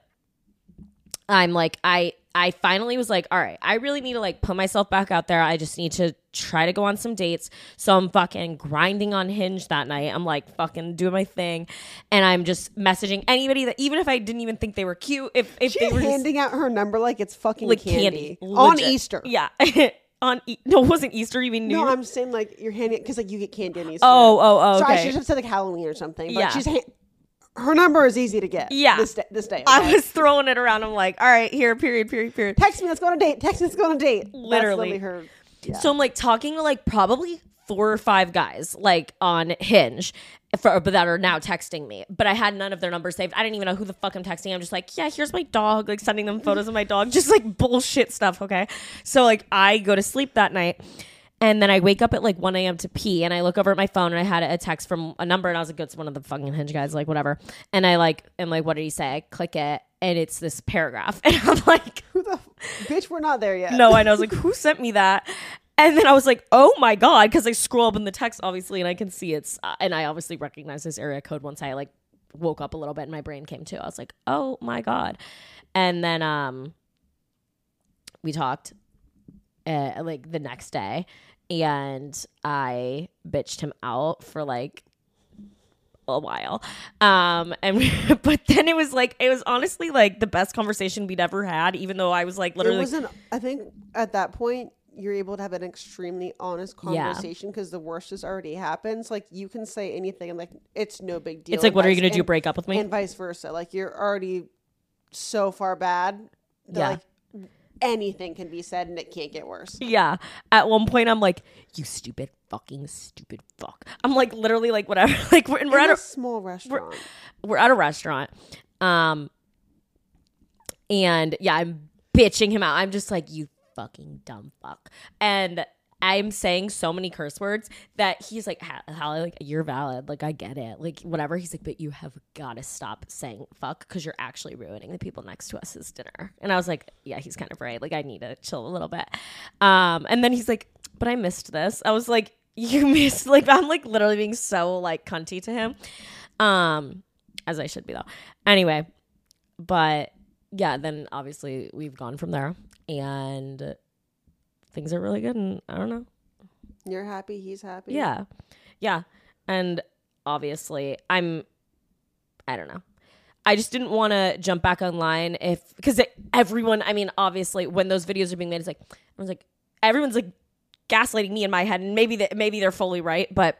I'm like, I... I finally was like, all right, I really need to like put myself back out there. I just need to try to go on some dates. So I'm fucking grinding on Hinge that night. I'm like fucking doing my thing. And I'm just messaging anybody that, even if I didn't even think they were cute, if, if She's they were handing just, out her number like it's fucking like candy. candy. On Legit. Easter. Yeah. on e- No, it wasn't Easter. You mean New No, Year? I'm saying like you're handing, because like you get candy on Easter. Oh, oh, oh, Sorry, okay. I should have said like Halloween or something. But Yeah. she's ha- her number is easy to get. Yeah. This day. This day okay? I was throwing it around. I'm like, all right, here, period, period, period. Text me, let's go on a date. Text me, let's go on a date. Literally. That's literally her. Yeah. So I'm like talking to like probably four or five guys like on Hinge for, but that are now texting me. But I had none of their numbers saved. I didn't even know who the fuck I'm texting. I'm just like, yeah, here's my dog. Like sending them photos of my dog. Just like bullshit stuff, okay? So like I go to sleep that night. And then I wake up at like one a.m. to pee, and I look over at my phone and I had a text from a number, and I was like, it's one of the fucking Hinge guys, like whatever. And I like, am like, what did he say? I click it, and it's this paragraph. And I'm like, who the f- bitch, we're not there yet. No, I know. I was like, who sent me that? And then I was like, oh my God, because I scroll up in the text, obviously, and I can see it's, uh, and I obviously recognize this area code once I like woke up a little bit and my brain came to. I was like, oh my God. And then um, we talked uh, like the next day, and I bitched him out for like a while. Um, and but then it was like, it was honestly like the best conversation we'd ever had, even though I was like literally. It wasn't, I think at that point, you're able to have an extremely honest conversation because yeah. the worst has already happened. So, like, you can say anything and like it's no big deal. It's like, what vice, are you gonna and, do? Break up with me? And vice versa. Like, you're already so far bad that yeah. like anything can be said and it can't get worse. Yeah. At one point, I'm like, you stupid fucking stupid fuck. I'm like literally like whatever. Like we're, we're at a, a small restaurant. We're, we're at a restaurant, um, and yeah, I'm bitching him out. I'm just like, you fucking dumb fuck. And I'm saying so many curse words that he's like, Hallie, like, you're valid. Like, I get it. Like, whatever. He's like, but you have got to stop saying fuck because you're actually ruining the people next to us's dinner. And I was like, yeah, he's kind of right. Like, I need to chill a little bit. Um, and then he's like, but I missed this. I was like, you missed, like, I'm like literally being so like cunty to him. Um, as I should be though. Anyway, but yeah, then obviously we've gone from there. And things are really good, and I don't know. You're happy, he's happy. Yeah. Yeah. And obviously, I'm, I don't know. I just didn't want to jump back online if, because everyone, I mean, obviously, when those videos are being made, it's like, everyone's like, everyone's like gaslighting me in my head, and maybe that maybe they're fully right, but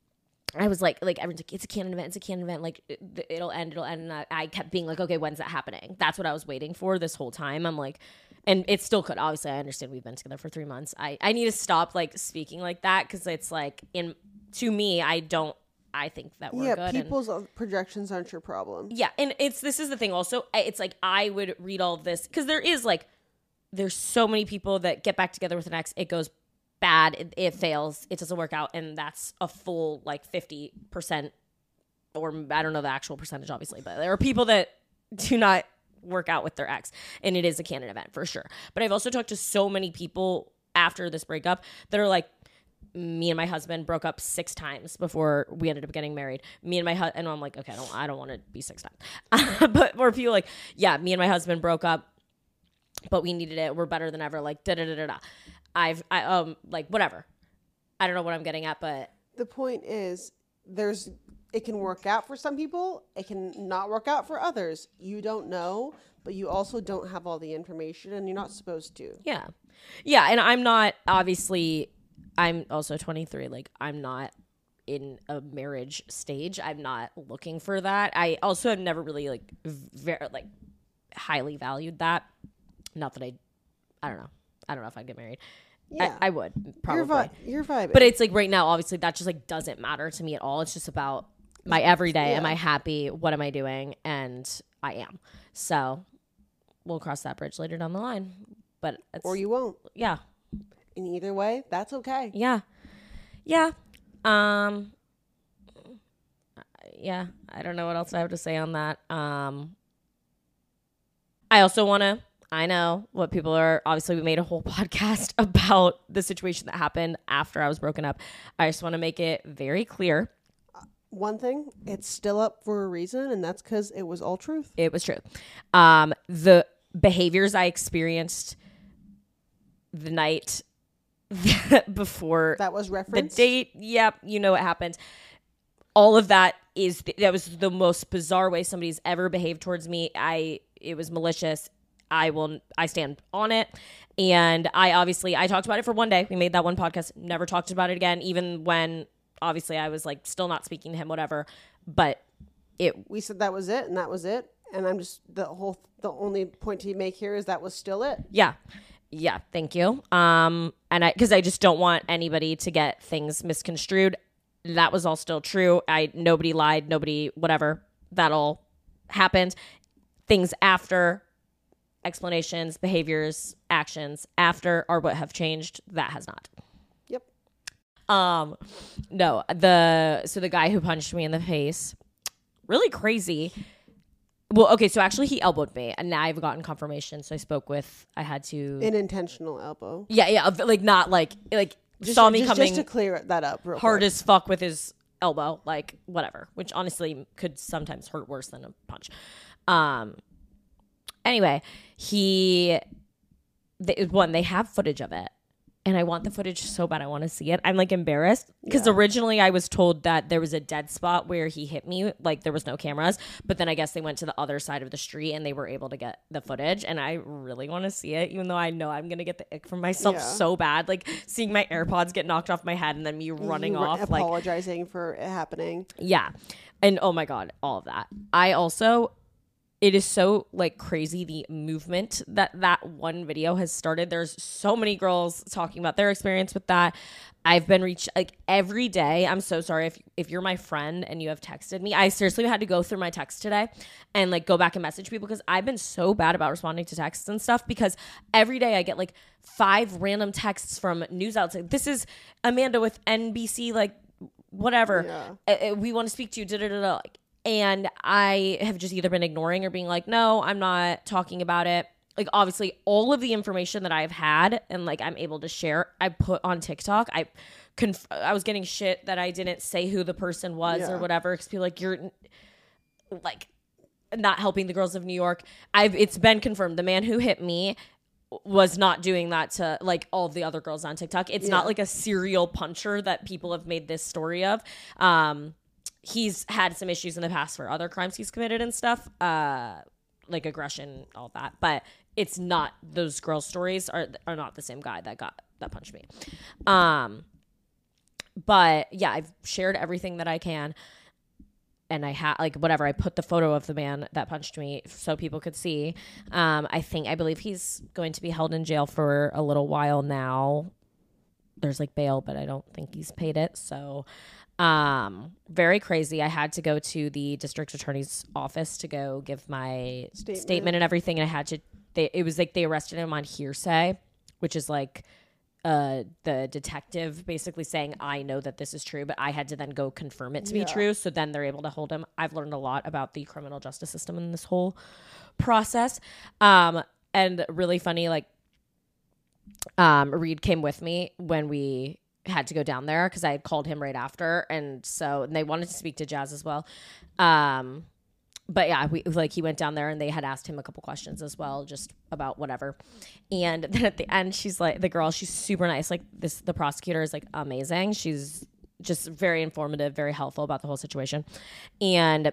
I was like, like everyone's like, it's a canon event, it's a canon event, like it, it'll end, it'll end. And I, I kept being like, okay, when's that happening? That's what I was waiting for this whole time. I'm like, and it still could. Obviously, I understand we've been together for three months. I, I need to stop like speaking like that because it's like, in to me, I don't. I think that we're yeah, good. Yeah, people's and, projections aren't your problem. Yeah, and it's this is the thing. Also, it's like I would read all of this because there is like, there's so many people that get back together with an ex. It goes bad. It, it fails. It doesn't work out, and that's a full like fifty percent, or I don't know the actual percentage, obviously, but there are people that do not work out with their ex, and it is a canon event for sure. But I've also talked to so many people after this breakup that are like, me and my husband broke up six times before we ended up getting married. Me and my husband, and I'm like, okay, I don't, I don't want to be six times. But more people like, yeah, me and my husband broke up, but we needed it. We're better than ever. Like da da da da da. I've, I um, like whatever. I don't know what I'm getting at, but the point is, there's. It can work out for some people. It can not work out for others. You don't know, but you also don't have all the information, and you're not supposed to. Yeah. Yeah, and I'm not, obviously, I'm also twenty-three. Like, I'm not in a marriage stage. I'm not looking for that. I also have never really, like, very, like, highly valued that. Not that I, I don't know. I don't know if I'd get married. Yeah. I, I would, probably. You're, vi- you're vibing. But it's like right now, obviously, that just, like, doesn't matter to me at all. It's just about my everyday. Yeah. Am I happy? What am I doing? And I am. So we'll cross that bridge later down the line. But it's, or you won't. Yeah. In either way, that's okay. Yeah. Yeah. Um. Yeah. I don't know what else I have to say on that. Um. I also want to. I know what people are. Obviously, we made a whole podcast about the situation that happened after I was broken up. I just want to make it very clear. One thing, it's still up for a reason, and that's because it was all truth. It was true. Um, the behaviors I experienced the night before that was referenced. The date, yep, you know what happened. All of that is that was the most bizarre way somebody's ever behaved towards me. I it was malicious. I will. I stand on it, and I obviously I talked about it for one day. We made that one podcast. Never talked about it again, even when. Obviously, I was like still not speaking to him, whatever. But it. We said that was it, and that was it. And I'm just the whole. The only point to make here is that was still it. Yeah, yeah. Thank you. Um, and I because I just don't want anybody to get things misconstrued. That was all still true. I nobody lied. Nobody whatever. That all happened. Things after explanations, behaviors, actions after are what have changed. That has not. Um, no, the, so the guy who punched me in the face, really crazy. Well, okay, so actually he elbowed me, and now I've gotten confirmation. So I spoke with, I had to, An intentional elbow. yeah, yeah, of- like not like like Just, saw me just, coming just to clear that up real hard quick. as fuck with his elbow, like whatever, which honestly could sometimes hurt worse than a punch. Um. Anyway, he, they, one, they have footage of it. And I want the footage so bad. I want to see it. I'm like embarrassed because Yeah. originally I was told that there was a dead spot where he hit me. Like there was no cameras. But then I guess they went to the other side of the street and they were able to get the footage. And I really want to see it, even though I know I'm going to get the ick from myself Yeah. so bad. Like seeing my AirPods get knocked off my head and then me running You were off. Like, apologizing for it happening. yeah. And oh my God, all of that. I also, it is so like crazy the movement that that one video has started. There's so many girls talking about their experience with that. I've been reached like every day. I'm so sorry if if you're my friend and you have texted me. I seriously had to go through my text today and like go back and message people because I've been so bad about responding to texts and stuff because every day I get like five random texts from news outlets. This is Amanda with N B C, like whatever. Yeah. Uh, uh, we want to speak to you. Da da da da. Like, and I have just either been ignoring or being like, no, I'm not talking about it. Like, obviously, all of the information that I've had and, like, I'm able to share, I put on TikTok. I conf- I was getting shit that I didn't say who the person was Yeah. or whatever. Because people like, you're, like, not helping the girls of New York. I've It's been confirmed. The man who hit me was not doing that to, like, all of the other girls on TikTok. It's Yeah. not, like, a serial puncher that people have made this story of. Um... He's had some issues in the past for other crimes he's committed and stuff, uh, like aggression, all that. But it's not, those girl stories are are not the same guy that got that punched me. Um, but yeah, I've shared everything that I can, and I had like whatever. I put the photo of the man that punched me so people could see. Um, I think I believe he's going to be held in jail for a little while now. There's like bail, but I don't think he's paid it. So. Um, very crazy. I had to go to the district attorney's office to go give my Statement. statement and everything. And I had to, they, it was like they arrested him on hearsay, which is like, uh, the detective basically saying, I know that this is true, but I had to then go confirm it to Yeah. be true. So then they're able to hold him. I've learned a lot about the criminal justice system in this whole process. Um, and really funny, like, um, Reed came with me when we had to go down there because I had called him right after, and so and they wanted to speak to Jazz as well. Um, but yeah, we like he went down there and they had asked him a couple questions as well, just about whatever. And then at the end, she's like, the girl, she's super nice. Like this, the prosecutor is like amazing. She's just very informative, very helpful about the whole situation, and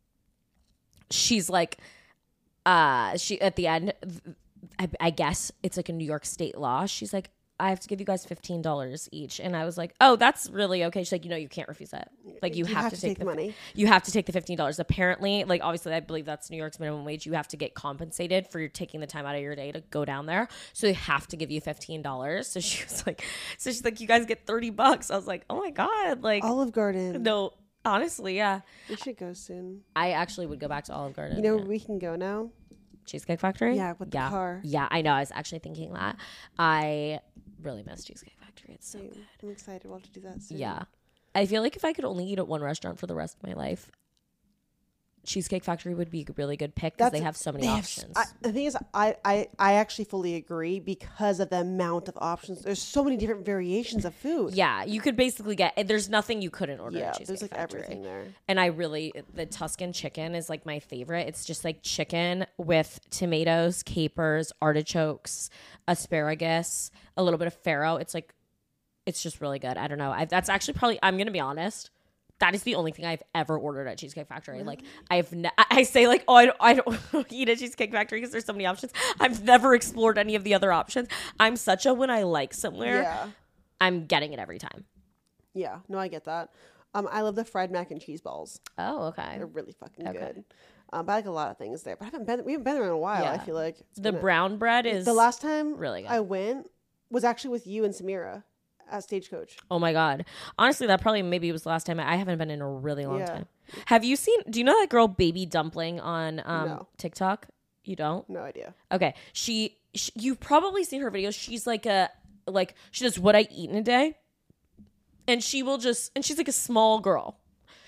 she's like, uh, she at the end, I, I guess it's like a New York state law. She's like, I have to give you guys fifteen dollars each. And I was like, oh, that's really okay. She's like, you know, you can't refuse it. Like you, You have, have to to take, take the money. You have to take the fifteen dollars. Apparently, like obviously I believe that's New York's minimum wage. You have to get compensated for your taking the time out of your day to go down there. So they have to give you fifteen dollars. So she was like, so she's like, you guys get thirty bucks. I was like, oh my God. Like, Olive Garden. no, honestly, yeah. We should go soon. I actually would go back to Olive Garden. You know yeah. where we can go now? Cheesecake Factory? Yeah, with the yeah. car. Yeah, I know. I was actually thinking that. I really miss Cheesecake Factory. It's so Same. good. I'm excited. We'll have to do that soon. Yeah. I feel like if I could only eat at one restaurant for the rest of my life, Cheesecake Factory would be a really good pick because they have so many they have options. s- I, the thing is, I, I, I actually fully agree because of the amount of options. There's so many different variations of food. yeah, you could basically get, there's nothing you couldn't order Yeah, at Cheesecake there's like Factory. everything there. And I really, the Tuscan chicken is like my favorite. It's just like chicken with tomatoes, capers, artichokes, asparagus, a little bit of farro. It's like, it's just really good. I don't know. I, that's actually probably, I'm going to be honest. That is the only thing I've ever ordered at Cheesecake Factory. Like I've, ne- I I say like, oh, I don't, I don't eat at Cheesecake Factory because there's so many options. I've never explored any of the other options. I'm such a, when I like somewhere, Yeah. I'm getting it every time. Yeah. No, I get that. Um, I love the fried mac and cheese balls. Oh, okay. They're really fucking Okay. good. Um, but I like a lot of things there. But I haven't been. We haven't been there in a while. I Yeah. feel like It's The been a- brown bread is the last time really good. I went was actually with you and Samira at Stagecoach. Oh my God. Honestly, that probably maybe was the last time. I haven't been in a really long Yeah. time. Have you seen, do you know that girl Baby Dumpling on um, No. TikTok? You don't? No idea. Okay. She, she, you've probably seen her videos. She's like a, like, she does what I eat in a day. And she will just, and she's like a small girl.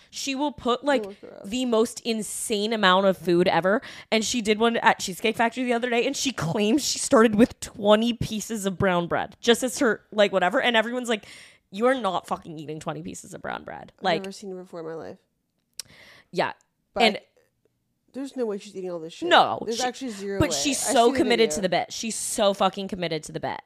She will put like Oh, gross. the most insane amount of food ever. And she did one at Cheesecake Factory the other day, and she claims she started with twenty pieces of brown bread just as her like whatever. And everyone's like, you are not fucking eating twenty pieces of brown bread. I've Like, never seen her before in my life. yeah. But and there's no way she's eating all this shit. no, There's she- actually zero but way. she's I so see committed video. to the bet. She's so fucking committed to the bet.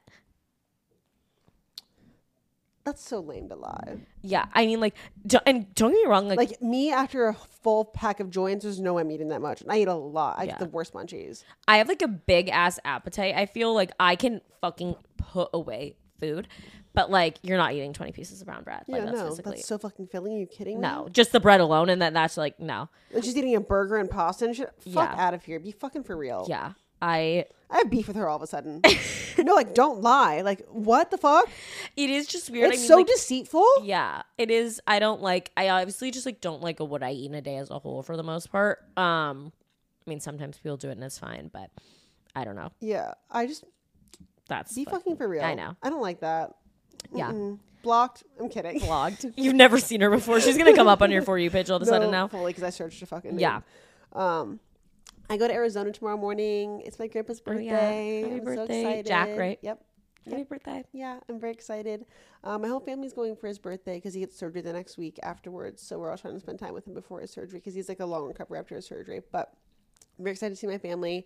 That's so lame to lie. Yeah, I mean, like, do, and don't get me wrong, like, Like me, after a full pack of joints, there's no way I'm eating that much. And I eat a lot. I Yeah. get the worst munchies. I have like a big ass appetite. I feel like I can fucking put away food, but like, you're not eating twenty pieces of brown bread. Like, Yeah, that's no, physically that's so fucking filling. Are you kidding me? no, just the bread alone, and then that's like no. Like she's eating a burger and pasta and shit. Fuck Yeah. out of here. Be fucking for real. Yeah, I. I have beef with her all of a sudden. No, like don't lie. Like what the fuck? It is just weird. It's I mean, so like, deceitful. yeah, it is. I don't like. I obviously just like don't like what I eat in a day as a whole for the most part. Um, I mean, sometimes people do it and it's fine, but I don't know. Yeah, I just That's be fucking fucking for real. I know. I don't like that. Yeah. Mm-mm. Blocked. I'm kidding. Vlogged. You've never seen her before. She's gonna come up on your For You page all of a sudden now. fully because I searched a fucking name. Yeah. Um, I go to Arizona tomorrow morning. It's my grandpa's Oh, birthday. yeah. Happy I'm birthday, so excited. Jack, right? Yep. Happy birthday. Yeah, I'm very excited. Um, my whole family's going for his birthday because he gets surgery the next week afterwards. So we're all trying to spend time with him before his surgery because he's like a long recovery after his surgery. But I'm very excited to see my family.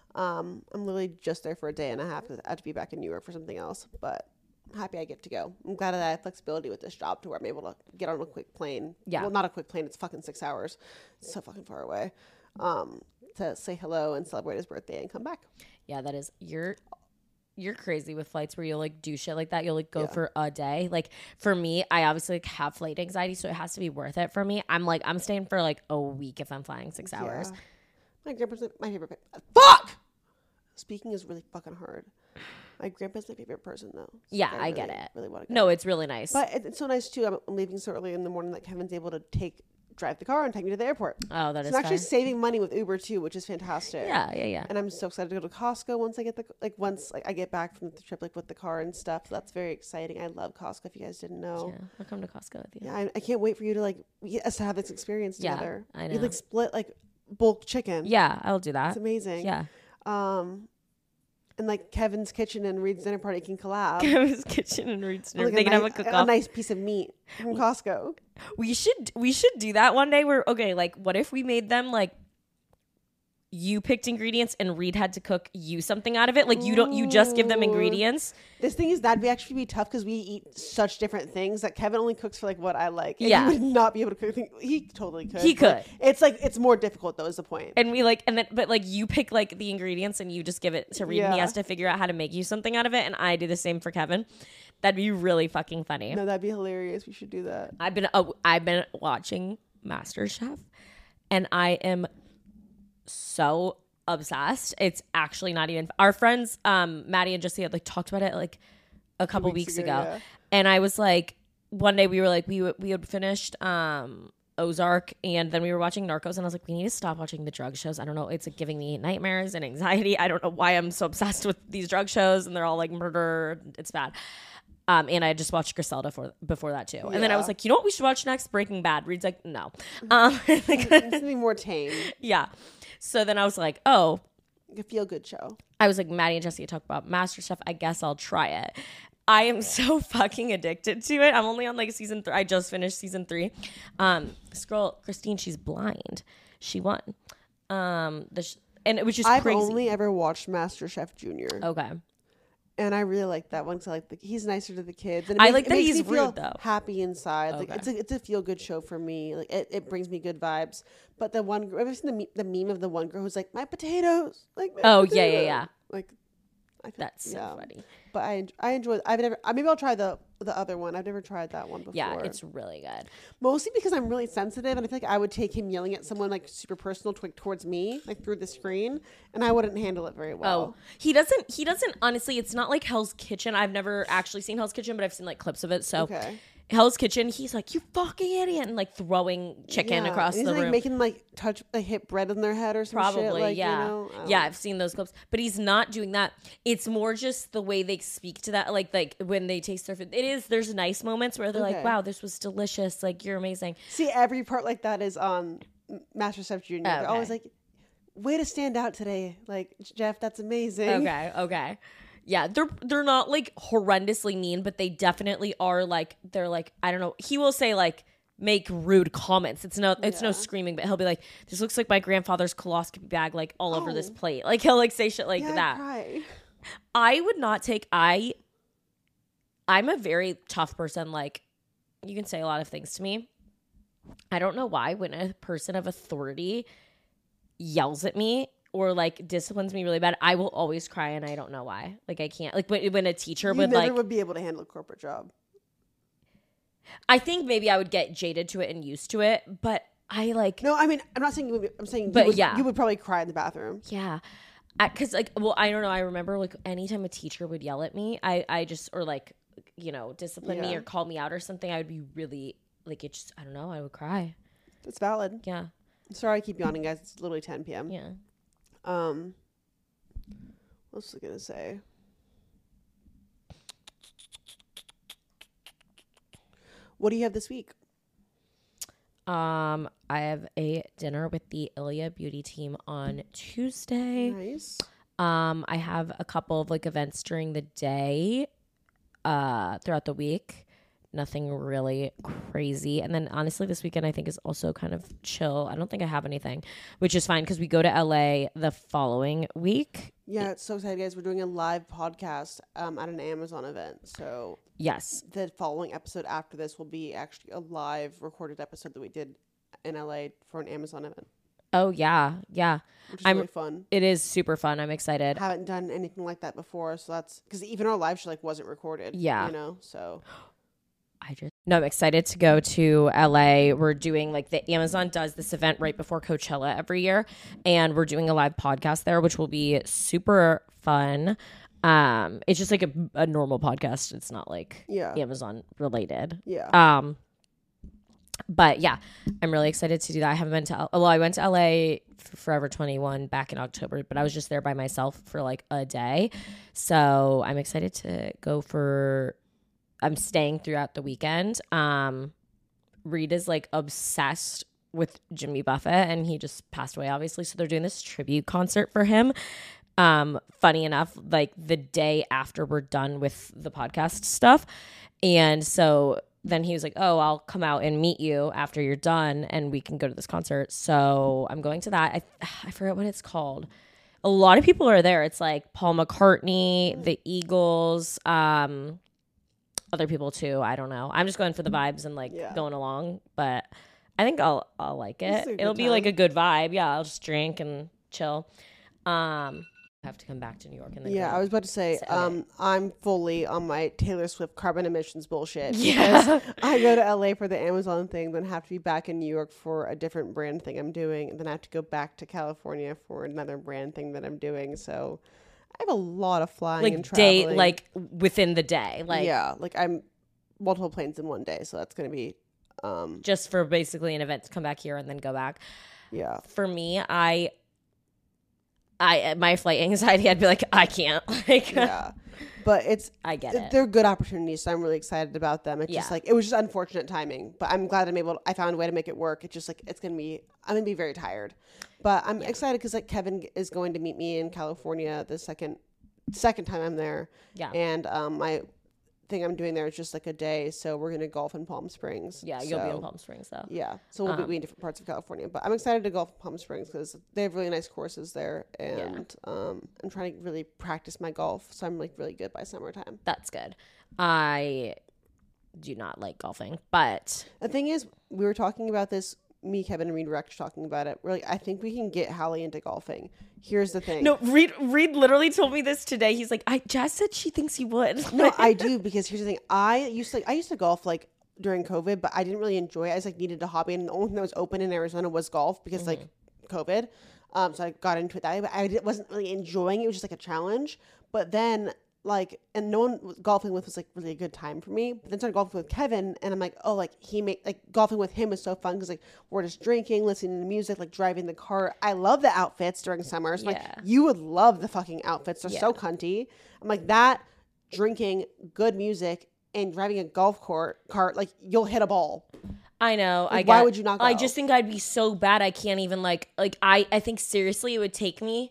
Um, I'm literally just there for a day and a half because I have to be back in New York for something else. But I'm happy I get to go. I'm glad that I have flexibility with this job to where I'm able to get on a quick plane. Yeah. Well, not a quick plane. It's fucking six hours. It's so fucking far away. Um, to say hello and celebrate his birthday and come back. Yeah, that is you're you're crazy with flights where you'll like do shit like that. You'll like go Yeah. for a day. Like for me, I obviously like have flight anxiety, so it has to be worth it for me. I'm like I'm staying for like a week if I'm flying six hours. Yeah. My grandpa's like my favorite. Pe- Fuck. Speaking is really fucking hard. My grandpa's my favorite person though. So Yeah, I I get really- it. Really want to go. No, it's really nice. But it- it's so nice too. I'm I'm leaving so early in the morning that Kevin's able to take drive the car and take me to the airport. oh, that So is I'm actually fun. saving money with Uber too, which is fantastic. Yeah, yeah, yeah. And I'm so excited to go to Costco once I get the like once like I get back from the trip like with the car and stuff. So that's very exciting. I love Costco. If you guys didn't know. Yeah, I'll come to Costco with you. Yeah, I, I can't wait for you to like get us to have this experience Yeah, together. I You know. like split like bulk chicken. Yeah, I'll do It's that. amazing. Yeah. Um, and like Kevin's Kitchen and Reed's Dinner Party can collab. Kevin's Kitchen and Reed's Dinner. Like They a, can have a nice, cook a off. nice piece of meat from Costco. We should we should do that one day where okay, like what if we made them like you picked ingredients and Reed had to cook you something out of it? Like you don't you just give them Ooh. ingredients. This thing is that'd be actually be tough because we eat such different things that Kevin only cooks for like what I like. And Yeah. he would not be able to cook. things- He totally could. He but could. It's like it's more difficult though. Is the point? And we like and then but like you pick like the ingredients and you just give it to Reed and he Yeah. has to figure out how to make you something out of it and I do the same for Kevin. That'd be really fucking funny. No, that'd be hilarious. We should do that. I've been uh, I've been watching MasterChef and I am so obsessed. It's actually not even our friends um Maddie and Jesse had like talked about it like a couple weeks weeks, ago, ago, yeah. and I was like one day we were like we w- we had finished um Ozark and then we were watching Narcos and I was like we need to stop watching the drug shows. I don't know, it's like giving me nightmares and anxiety. I don't know why I'm so obsessed with these drug shows and they're all like murder. It's bad. Um, and I just watched Griselda for before that too. And then I Yeah. was like, you know what we should watch next? Breaking Bad. Reed's like, no. Um, Something more tame. yeah. So then I was like, oh, Like a feel good show. I was like, Maddie and Jesse talk about MasterChef. I guess I'll try it. I am so fucking addicted to it. I'm only on like season three. I just finished season three. Um, this girl, Christine, she's blind. She won. Um, the sh- and it was just I've crazy. only ever watched MasterChef Junior. okay. And I really like that one because I like the, he's nicer to the kids. And it I makes- like it that makes he's me feel rude, though. happy inside. Like Okay. it's a it's a feel good show for me. Like it, it brings me good vibes. But the one, girl- I've seen the me- the meme of the one girl who's like my potatoes. Like my Oh, yeah, yeah, potatoes." yeah. Like I feel, That's so yeah. funny. But I en- I enjoy. I've never. uh, Maybe I'll try the the other one. I've never tried that one before. Yeah, it's really good. mostly because I'm really sensitive, and I feel like I would take him yelling at someone like super personal tw- towards me, like through the screen, and I wouldn't handle it very well. Oh, he doesn't. He doesn't. Honestly, it's not like Hell's Kitchen. I've never actually seen Hell's Kitchen, but I've seen like clips of it. So Okay. Hell's Kitchen, he's like, you fucking idiot, and like throwing chicken Yeah. across And the he's like room. making like touch like hit bread in their head or some Probably, shit. Like, yeah. You know? I don't Yeah, know. I've seen those clips. But he's not doing that. It's more just the way they speak to that. Like, like when they taste their food. It is, there's nice moments where they're Okay. like, wow, this was delicious. Like, you're amazing. See, every part like that is on MasterChef Junior. They're Okay. always like, way to stand out today. Like, Jeff, that's amazing. Okay, okay. Yeah, they're they're not like horrendously mean, but they definitely are like, they're like, I don't know. He will say like, make rude comments. It's no it's no Yeah. screaming, but he'll be like, this looks like my grandfather's coloscopy bag like all over this Oh. plate. Like he'll like say shit like Yeah, I that. cry. I would not take I I'm a very tough person. Like, you can say a lot of things to me. I don't know why when a person of authority yells at me or like disciplines me really bad, I will always cry, and I don't know why. Like, I can't. Like when, when a teacher You would never like would be able to handle a corporate job. I think maybe I would get jaded to it and used to it, but I like No, I mean, I'm not saying you would. Be, I'm saying, But you would, yeah. you would probably cry in the bathroom. yeah. Because like, well, I don't know. I remember like anytime a teacher would yell at me, I I just or like you know discipline me Yeah. or call me out or something, I would be really like it. Just I don't know. I would cry. That's valid. Yeah. Sorry, I keep yawning, guys. It's literally ten p.m. Yeah. Um, what was I gonna say? What do you have this week? Um, I have a dinner with the Ilya Beauty team on Tuesday. Nice. Um, I have a couple of like events during the day, uh, throughout the week. Nothing really crazy. And then honestly, this weekend I think is also kind of chill. I don't think I have anything, which is fine because we go to L A the following week. Yeah, it's so excited, guys. We're doing a live podcast um, at an Amazon event. So Yes. the following episode after this will be actually a live recorded episode that we did in L A for an Amazon event, Oh yeah, yeah. which is I'm- really fun. It is super fun. I'm excited. Haven't done anything like that before, so that's because even our live show like wasn't recorded. Yeah. you know. So I just no, I'm excited to go to L A. We're doing like the Amazon does this event right before Coachella every year, and we're doing a live podcast there, which will be super fun. Um, it's just like a, a normal podcast. It's not like yeah, Amazon related. yeah. Um, but yeah, I'm really excited to do that. I haven't been to L- well, I went to L A for Forever twenty-one back in October, but I was just there by myself for like a day, so I'm excited to go for. I'm staying throughout the weekend. Um, Reed is like obsessed with Jimmy Buffett, and he just passed away, obviously. So they're doing this tribute concert for him. Um, funny enough, like the day after we're done with the podcast stuff, and so then he was like, "Oh, I'll come out and meet you after you're done, and we can go to this concert." So I'm going to that. I I forget what it's called. A lot of people are there. It's like Paul McCartney, the Eagles, um. other people too. I don't know. I'm just going for the vibes and like Yeah. going along, but I think I'll I'll like It's it. a good It'll be like time. a good vibe. Yeah, I'll just drink and chill. Um, I have to come back to New York and then Yeah, go. I was about to say, Saturday. um, I'm fully on my Taylor Swift carbon emissions bullshit. Yeah. Because I go to L A for the Amazon thing, then have to be back in New York for a different brand thing I'm doing, and then I have to go back to California for another brand thing that I'm doing. So I have a lot of flying and like traveling. day, like within the day, like yeah, like I'm multiple planes in one day, so that's gonna be, um, just for basically an event to come back here and then go back. yeah, For me, I, I my flight anxiety, I'd be like, I can't. Like, yeah. But it's I get it. they're good opportunities, so I'm really excited about them. It's just Yeah. like it was just unfortunate timing, but I'm glad I'm able. To, I found a way to make it work. It's just like it's gonna be. I'm gonna be very tired, but I'm excited because like Kevin is going to meet me in California the second second time I'm there, Yeah. and um, my thing I'm doing there is just like a day, so we're gonna golf in Palm Springs. Yeah, you'll be in So, Palm Springs though. Yeah, so we'll Um, be in different parts of California, but I'm excited to golf in Palm Springs because they have really nice courses there, and um, I'm trying to really practice my golf, so I'm like really good by summertime. That's good. I do not like golfing, but The thing is, we were talking about this. Me, Kevin, and Reed were actually talking about it. We're like, I think we can get Hallie into golfing. Here's the thing. no, Reed Reed literally told me this today. He's like, I Jess said she thinks you would. no, I do because here's the thing. I used to, I used to golf like during COVID, but I didn't really enjoy it. I just like needed a hobby, and the only thing that was open in Arizona was golf because like COVID. Um, so I got into it that way, but I di- wasn't really enjoying it. It was just like a challenge. But then like, and no one was golfing with was like really a good time for me. But then started golfing with Kevin, and I'm like, oh, like he made like golfing with him was so fun because like we're just drinking, listening to music, like driving the car. I love the outfits during summer. So, Yeah. like you would love the fucking outfits. They're Yeah. so cunty. I'm like that, drinking, good music, and driving a golf cart cart. Like you'll hit a ball. I know. Like, I why get- would you not go? I just think I'd be so bad. I can't even like like I I think seriously it would take me.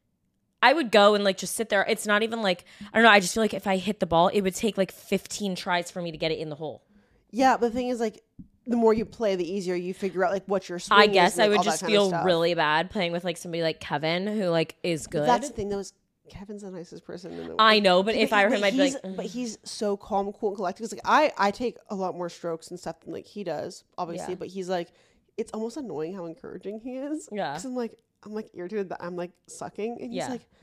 I would go and like just sit there. It's not even like I don't know. I just feel like if I hit the ball, it would take like fifteen tries for me to get it in the hole. Yeah, but the thing is, like, the more you play, the easier you figure out like what your swing I is guess and, like, I would all that just kind of feel stuff. really bad playing with like somebody like Kevin who like is good. But that's the thing, though. Is Kevin's the nicest person in the world. I know, but if I were but him, I'd be he's- like, mm. but he's so calm, cool, and collected. Because like I, I take a lot more strokes and stuff than like he does, obviously. Yeah. But he's like, it's almost annoying how encouraging he is. Yeah. Because I'm like, I'm like irritated that I'm like sucking, and he's Yeah. like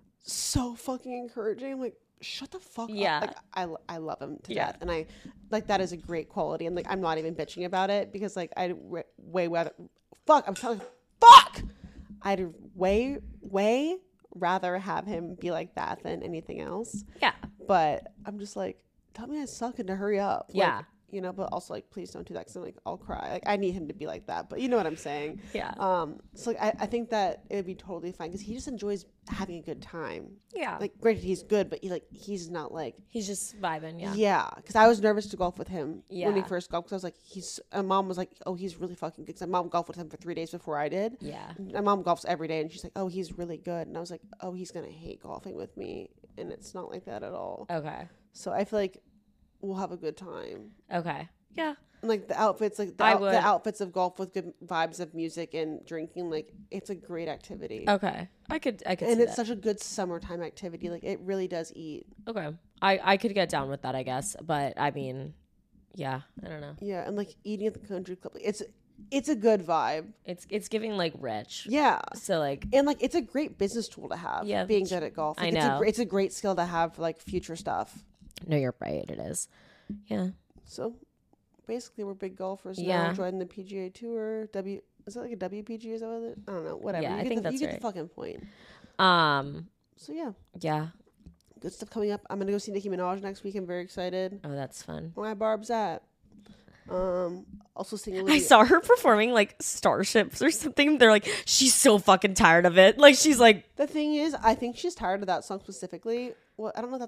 so fucking encouraging. I'm like, shut the fuck Yeah. up. Like I, lo- I love him to Yeah. death, and I like that is a great quality. And like I'm not even bitching about it because like I'd w- way rather fuck. I'm telling fuck. I'd way way rather have him be like that than anything else. yeah, But I'm just like, tell me I suck and to hurry up. Like, Yeah. you know, but also like, please don't do that because like I'll cry. Like I need him to be like that. But you know what I'm saying? yeah, Um. So like, I, I think that it would be totally fine because he just enjoys having a good time. yeah. Like, granted, he's good, but he like he's not like He's just vibing. Yeah, yeah. Because I was nervous to golf with him when he Yeah. first golfed because I was like, he's. And mom was like, oh, he's really fucking good. Because my mom golfed with him for three days before I did. yeah, My mom golfs every day, and she's like, oh, he's really good. And I was like, oh, he's gonna hate golfing with me, and it's not like that at all. okay, So I feel like we'll have a good time. okay, yeah, And like the outfits, like the, I out, would. the outfits of golf with good vibes of music and drinking, like it's a great activity. okay. I could, I could, And see it's that. such a good summertime activity. Like it really does eat. Okay, I, I could get down with that, I guess. But I mean, yeah, I don't know. Yeah, and like eating at the country club, like, it's it's a good vibe. It's it's giving like rich. Yeah. So like, And like it's a great business tool to have. Yeah, being that's- good at golf. I Like, it's know. A, gr- it's a great skill to have for like future stuff. no, you're right. It is. Yeah. So basically, we're big golfers now. Yeah. Joining the P G A Tour. W is it like a W P G? Is that what it? I don't know. Whatever. Yeah, you I get think the, that's you get right. the fucking point. Um. So yeah, Yeah. good stuff coming up. I'm gonna go see Nicki Minaj next week. I'm very excited. Oh, that's fun. Where my Barb's at. Um. Also seeing I Olivia. saw her performing like Starships or something. They're like, she's so fucking tired of it. Like she's like, The thing is, I think she's tired of that song specifically. Well, I don't know that.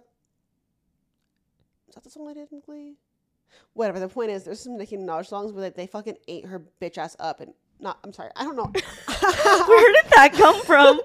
Is that the song I did in Glee? Whatever. The point is, there's some Nicki Minaj songs where like, they fucking ate her bitch ass up and not. I'm sorry. I don't know. where did that come from?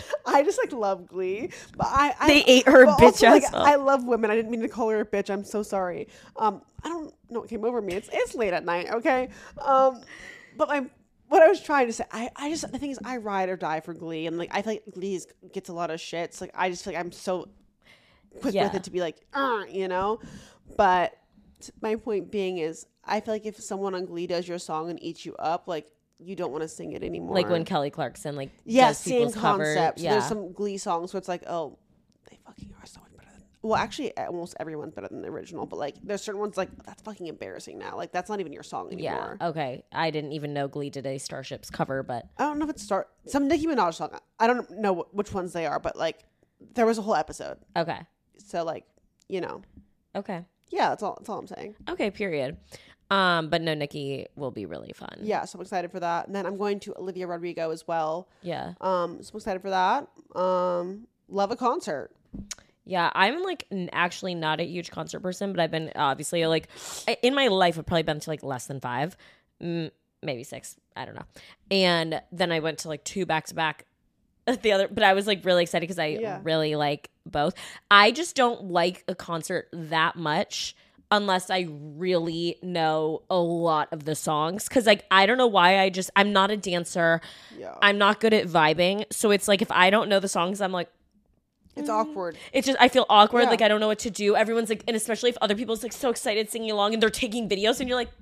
I just like love Glee, but I, I They ate her but bitch also, like, ass up. I love women. I didn't mean to call her a bitch. I'm so sorry. Um, I don't know what came over me. It's it's late at night. Okay. Um, but my what I was trying to say, I, I just the thing is, I ride or die for Glee, and like I feel like Glee is- gets a lot of shit. So like I just feel like I'm so quick Yeah. with it to be like, "Uh," you know. But t- my point being is, I feel like if someone on Glee does your song and eats you up, like you don't want to sing it anymore. Like when Kelly Clarkson like Yeah, does same people's cover. concept. So Yeah. there's some Glee songs where it's like, oh, they fucking are so much better than. Well, actually, almost everyone's better than the original, but like, there's certain ones like that's fucking embarrassing now. Like, that's not even your song yeah. anymore. Okay. I didn't even know Glee did a Starships cover, but I don't know if it's start some Nicki Minaj song. I don't know wh- which ones they are, but like, there was a whole episode. okay. So like, you know, Okay. yeah, that's all. That's all I'm saying. Okay. Period. Um, but no, Nikki will be really fun. Yeah, so I'm excited for that. And then I'm going to Olivia Rodrigo as well. Yeah. Um, so I'm excited for that. Um, love a concert. Yeah, I'm like n- actually not a huge concert person, but I've been obviously like I- in my life I've probably been to like less than five, mm, maybe six. I don't know. And then I went to like two back to back. The other, but I was like really excited because I Yeah. really like both. I just don't like a concert that much unless I really know a lot of the songs. Because like I don't know why I just I'm not a dancer. Yeah, I'm not good at vibing. So it's like if I don't know the songs, I'm like. it's awkward. It's just I feel awkward, Yeah. like I don't know what to do. Everyone's like, and especially if other people's like so excited singing along and they're taking videos, and you're like,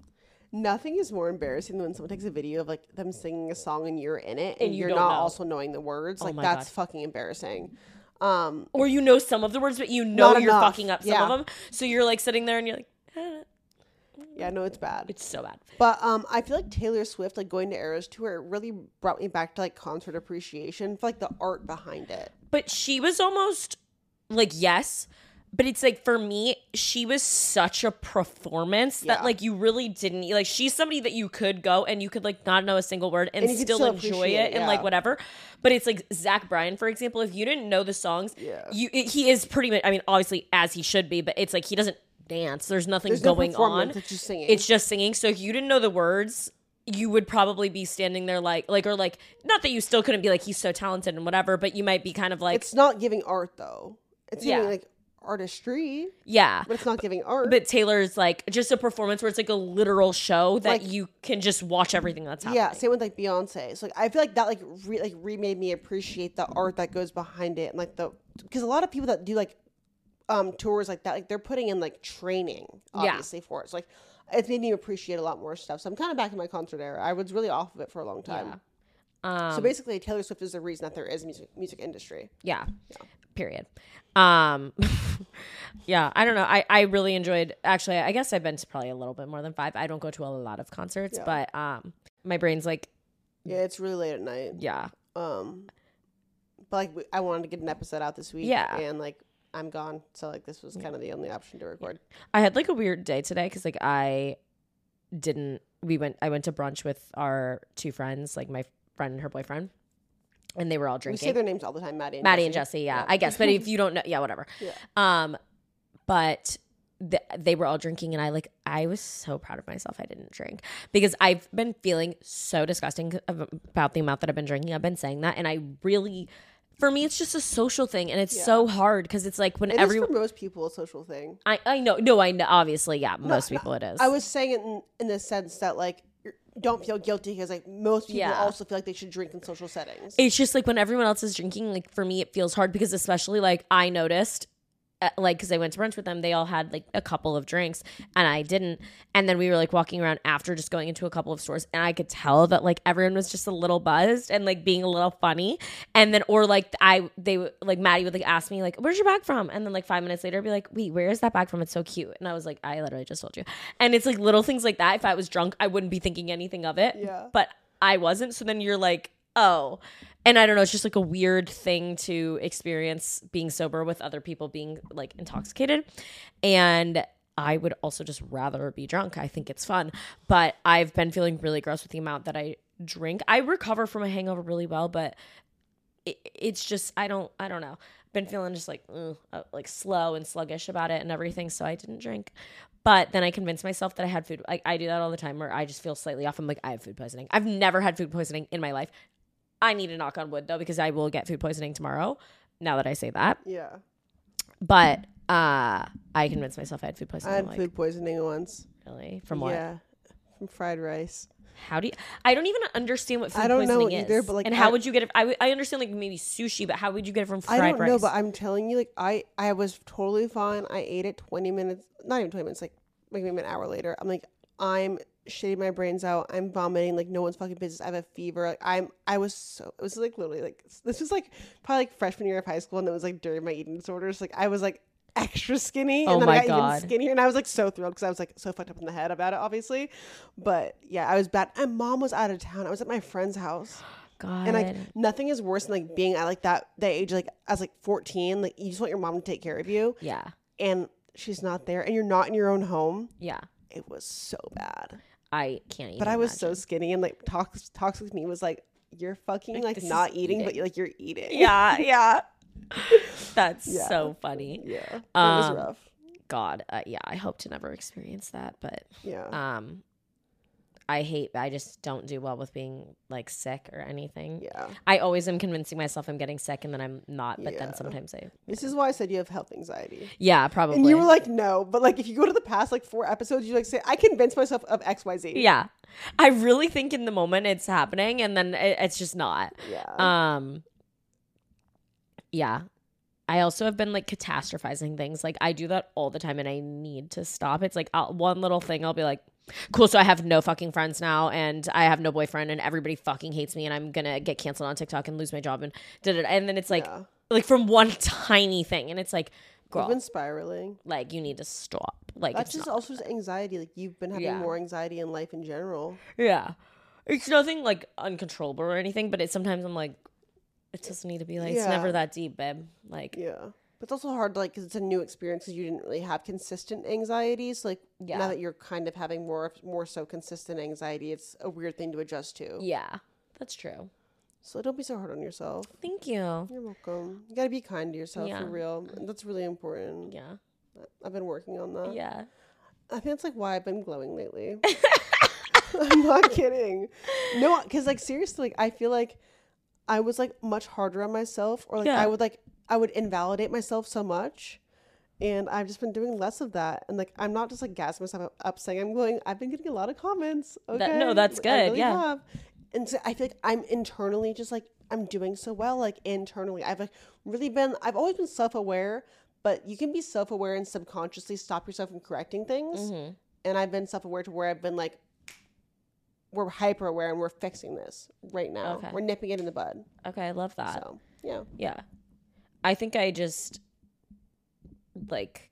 Nothing is more embarrassing than when someone takes a video of like them singing a song and you're in it and, And you you're don't not know. also knowing the words. Oh Like my that's God. fucking embarrassing. Um, or you know some of the words, but you know Not you're enough. fucking up some Yeah. of them. So you're like sitting there and you're like, eh. yeah, no, it's bad. It's so bad. But um, I feel like Taylor Swift, like going to Eras Tour, it really brought me back to like concert appreciation for like the art behind it. But she was almost like, yes. But it's like, for me, she was such a performance Yeah. that, like, you really didn't, like, she's somebody that you could go and you could, like, not know a single word and, And you could still, still enjoy appreciate it it, and, like, yeah. whatever. But it's like Zach Bryan, for example, if you didn't know the songs, Yeah. you it, he is pretty much, I mean, obviously, as he should be, but it's like, he doesn't dance. There's nothing There's no going on. performance, it's just singing. It's just singing. So if you didn't know the words, you would probably be standing there like, like, or like, not that you still couldn't be like, he's so talented and whatever, but you might be kind of like, It's not giving art, though. It's Yeah. giving, like, artistry, yeah. but it's not giving art. But Taylor's like just a performance where it's like a literal show that Like- you can just watch everything that's happening. Yeah, same with like Beyonce. So like I feel like that like re- like remade me appreciate the art that goes behind it and like the because a lot of people that do like um tours like that like they're putting in like training Yeah. obviously for it. So like it's made me appreciate a lot more stuff. So I'm kind of back in my concert era. I was really off of it for a long time. Um, So basically, Taylor Swift is the reason that there is a music music industry. yeah. Period. Um, yeah, I don't know. I, I really enjoyed, actually, I guess I've been to probably a little bit more than five. I don't go to a lot of concerts, Yeah. but um, my brain's like, Yeah, it's really late at night. yeah. Um, but like we- I wanted to get an episode out this week. Yeah. and like I'm gone, so like this was kind of the only option to record. I had like a weird day today because like I didn't, we went, I went to brunch with our two friends, like my friend and her boyfriend, and they were all We drinking. say their names all the time, Maddie and Maddie Jesse. and Jesse, yeah, Yeah. I guess. But if you don't know, yeah, whatever. Yeah. Um, but th- they were all drinking, and I like, I was so proud of myself. I didn't drink because I've been feeling so disgusting ab- about the amount that I've been drinking. I've been saying that, and I really, for me, it's just a social thing, and it's Yeah. so hard because it's like when It is everyone. for most people a social thing. I I know, no, I know. Obviously, yeah, most no, people it is. I was saying it in, in the sense that like you're- don't feel guilty because like most people Yeah. also feel like they should drink in social settings. It's just like when everyone else is drinking, like for me, it feels hard because especially like I noticed, uh, like, because I went to brunch with them, they all had like a couple of drinks and I didn't. And then we were like walking around after just going into a couple of stores and I could tell that like everyone was just a little buzzed and like being a little funny. And then, or like I, they would like Maddie would like ask me like, where's your bag from? And then like five minutes later, I'd be like, wait, where is that bag from? It's so cute. And I was like, I literally just told you. And it's like little things like that. If I was drunk, I wouldn't be thinking anything of it. Yeah. But I wasn't. So then you're like, oh. And I don't know, it's just like a weird thing to experience being sober with other people being like intoxicated. And I would also just rather be drunk. I think it's fun. But I've been feeling really gross with the amount that I drink. I recover from a hangover really well, but it, it's just, I don't, I don't know. Been feeling just like, ugh, uh, like slow and sluggish about it and everything. So I didn't drink. But then I convinced myself that I had food. Like I do that all the time where I just feel slightly off. I'm like, I have food poisoning. I've never had food poisoning in my life. I need to knock on wood though, because I will get food poisoning tomorrow. Now that I say that, Yeah. but uh, I convinced myself I had food poisoning. I had like, food poisoning once. really? From what? Yeah. From fried rice. How do you? I don't even understand what food I don't know poisoning either, is. but, like, and how I- would you get it? I, w- I understand like maybe sushi, but how would you get it from fried I don't rice? know, but I'm telling you, like I, I was totally fine. I ate it twenty minutes, not even twenty minutes, like maybe an hour later. I'm like, I'm shitting my brains out. I'm vomiting like no one's fucking business. I have a fever. Like I'm, I was so, it was like literally like this was like probably like freshman year of high school, and it was like during my eating disorders. Like I was like extra skinny, Oh and then my I got God. even skinnier, and I was like so thrilled because I was like so fucked up in the head about it, obviously. But yeah, I was bad. And mom was out of town. I was at my friend's house. God. And like nothing is worse than like being at like that that age, like as like fourteen, like you just want your mom to take care of you, yeah, and she's not there, and you're not in your own home. yeah. It was so bad. I can't even. But I was so imagine. skinny, and like talks talks with me was like, you're fucking Like, like this not is eating, but eating. you're, like you're eating. Yeah, yeah. That's Yeah. so funny. yeah. It Um, was rough. God, uh, yeah. I hope to never experience that, but Yeah. um, I hate. I just don't do well with being like sick or anything. yeah. I always am convincing myself I'm getting sick, and then I'm not. But Yeah. then sometimes I. This is why I said you have health anxiety. Yeah, probably. And you were like, no. But like, if you go to the past like four episodes, you like say, I convinced myself of X, Y, Z. yeah, I really think in the moment it's happening, and then it, it's just not. Yeah. Um. Yeah. I also have been like catastrophizing things. Like I do that all the time and I need to stop. It's like I'll, one little thing I'll be like, cool, so I have no fucking friends now and I have no boyfriend and everybody fucking hates me and I'm going to get canceled on TikTok and lose my job and da da da. And then it's like, Yeah. like from one tiny thing and it's like, girl, You've been spiraling. like you need to stop. Like That's it's just not- also just anxiety. Like you've been having Yeah. more anxiety in life in general. yeah. It's nothing like uncontrollable or anything, but it's sometimes I'm like, it doesn't need to be like, it's Yeah. never that deep, babe. Like, Yeah. But it's also hard, like, because it's a new experience because you didn't really have consistent anxieties. Like, Yeah. now that you're kind of having more more so consistent anxiety, it's a weird thing to adjust to. Yeah, that's true. So don't be so hard on yourself. Thank you. You're welcome. You got to be kind to yourself, Yeah. for real. That's really important. Yeah. I've been working on that. Yeah. I think that's, like, why I've been glowing lately. I'm not kidding. No, because, like, seriously, like, I feel like I was, like, much harder on myself. Or, like, Yeah. I would, like, I would invalidate myself so much. And I've just been doing less of that. And, like, I'm not just, like, gassing myself up saying I'm glowing. I've been getting a lot of comments. Okay. That- no, that's Like, I good, really yeah. have. And so I feel like I'm internally just, like, I'm doing so well, like, internally. I've, like, really been, I've always been self-aware. But you can be self-aware and subconsciously stop yourself from correcting things. Mm-hmm. And I've been self-aware to where I've been, like, we're hyper-aware and we're fixing this right now. Okay. We're nipping it in the bud. Okay, I love that. So, yeah. Yeah. I think I just, like,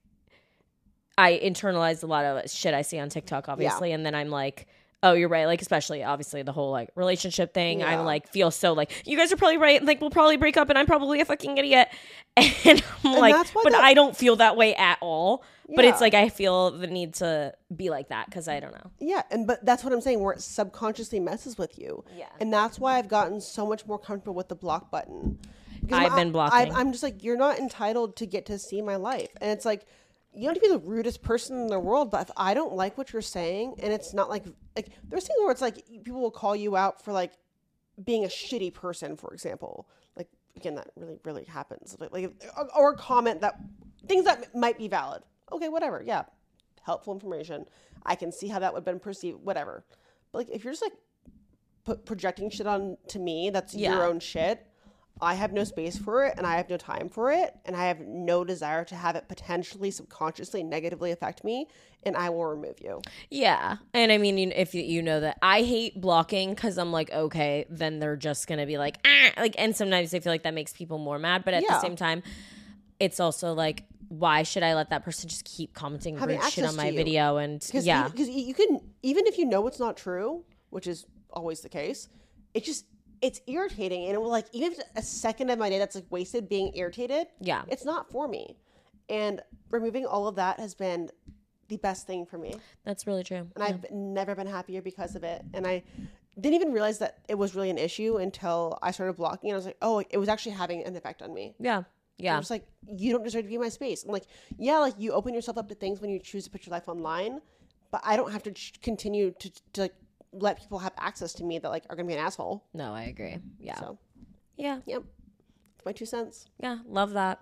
I internalized a lot of shit I see on TikTok, obviously. And then I'm like, oh, you're right. Like, especially, obviously, the whole, like, relationship thing. Yeah. I'm, like, feel so, like, you guys are probably right. Like, we'll probably break up and I'm probably a fucking idiot. And I'm And like, that's why but the- I don't feel that way at all. But it's Yeah. like, I feel the need to be like that because I don't know. Yeah, and but that's what I'm saying, where it subconsciously messes with you. Yeah. And that's why I've gotten so much more comfortable with the block button. Because I've I- been blocking. I, I'm just like, you're not entitled to get to see my life. And it's like, you don't have to be the rudest person in the world, but if I don't like what you're saying, and it's not like, like there's things where it's like, people will call you out for like being a shitty person, for example. Like, again, that really, really happens. Like, like or a comment that, things that might be valid. Okay, whatever, yeah. Helpful information. I can see how that would have been perceived, whatever. But like, if you're just like put, projecting shit on to me, that's Yeah. your own shit. I have no space for it, and I have no time for it, and I have no desire to have it potentially subconsciously negatively affect me, and I will remove you. Yeah. And I mean, you- if you, you know that I hate blocking because I'm like, okay, then they're just going to be like, ah, like, and sometimes I feel like that makes people more mad. But at Yeah. the same time, it's also like, why should I let that person just keep commenting Having rude shit access on to my you. video? And Because yeah, because you can, even if you know it's not true, which is always the case, it just, it's irritating. And it will like, even if it's a second of my day that's like wasted being irritated, yeah, it's not for me. And removing all of that has been the best thing for me. that's really true. And I've never been happier because of it. And I didn't even realize that it was really an issue until I started blocking. And I was like, oh, it was actually having an effect on me. Yeah. I'm Yeah. just like, you don't deserve to be in my space. I'm like, yeah, like you open yourself up to things when you choose to put your life online, but I don't have to ch- continue to, to like let people have access to me that like are gonna be an asshole. No, I agree. Yeah. So, Yeah. yep, it's my two cents. Yeah. Love that.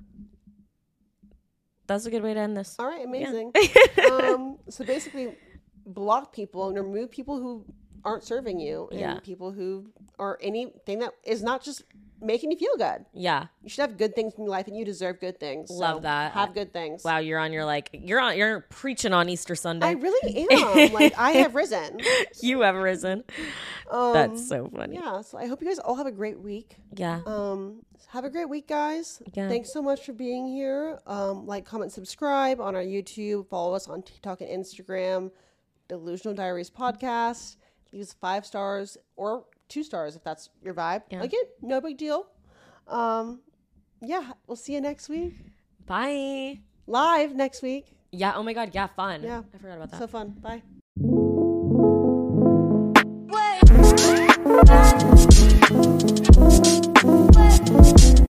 That's a good way to end this. All right, amazing. um, so basically, block people and remove people who aren't serving you, and Yeah. people who are anything that is not just making you feel good. Yeah. You should have good things in your life, and you deserve good things. Love So that. Have good things. Wow. You're on your like, you're on, you're preaching on Easter Sunday. I really am. Like I have risen. You have risen. Um, That's so funny. Yeah, so I hope you guys all have a great week. Yeah. Um, have a great week, guys. Yeah. Thanks so much for being here. Um, like, comment, subscribe on our YouTube. Follow us on TikTok and Instagram. Delusional Diaries Podcast. Leave us five stars or two stars if that's your vibe. Yeah. Again, no big deal. Um, yeah, we'll see you next week. Bye. Live next week. Yeah. Oh my God. Yeah. Fun. Yeah. I forgot about that. So fun. Bye. Wait.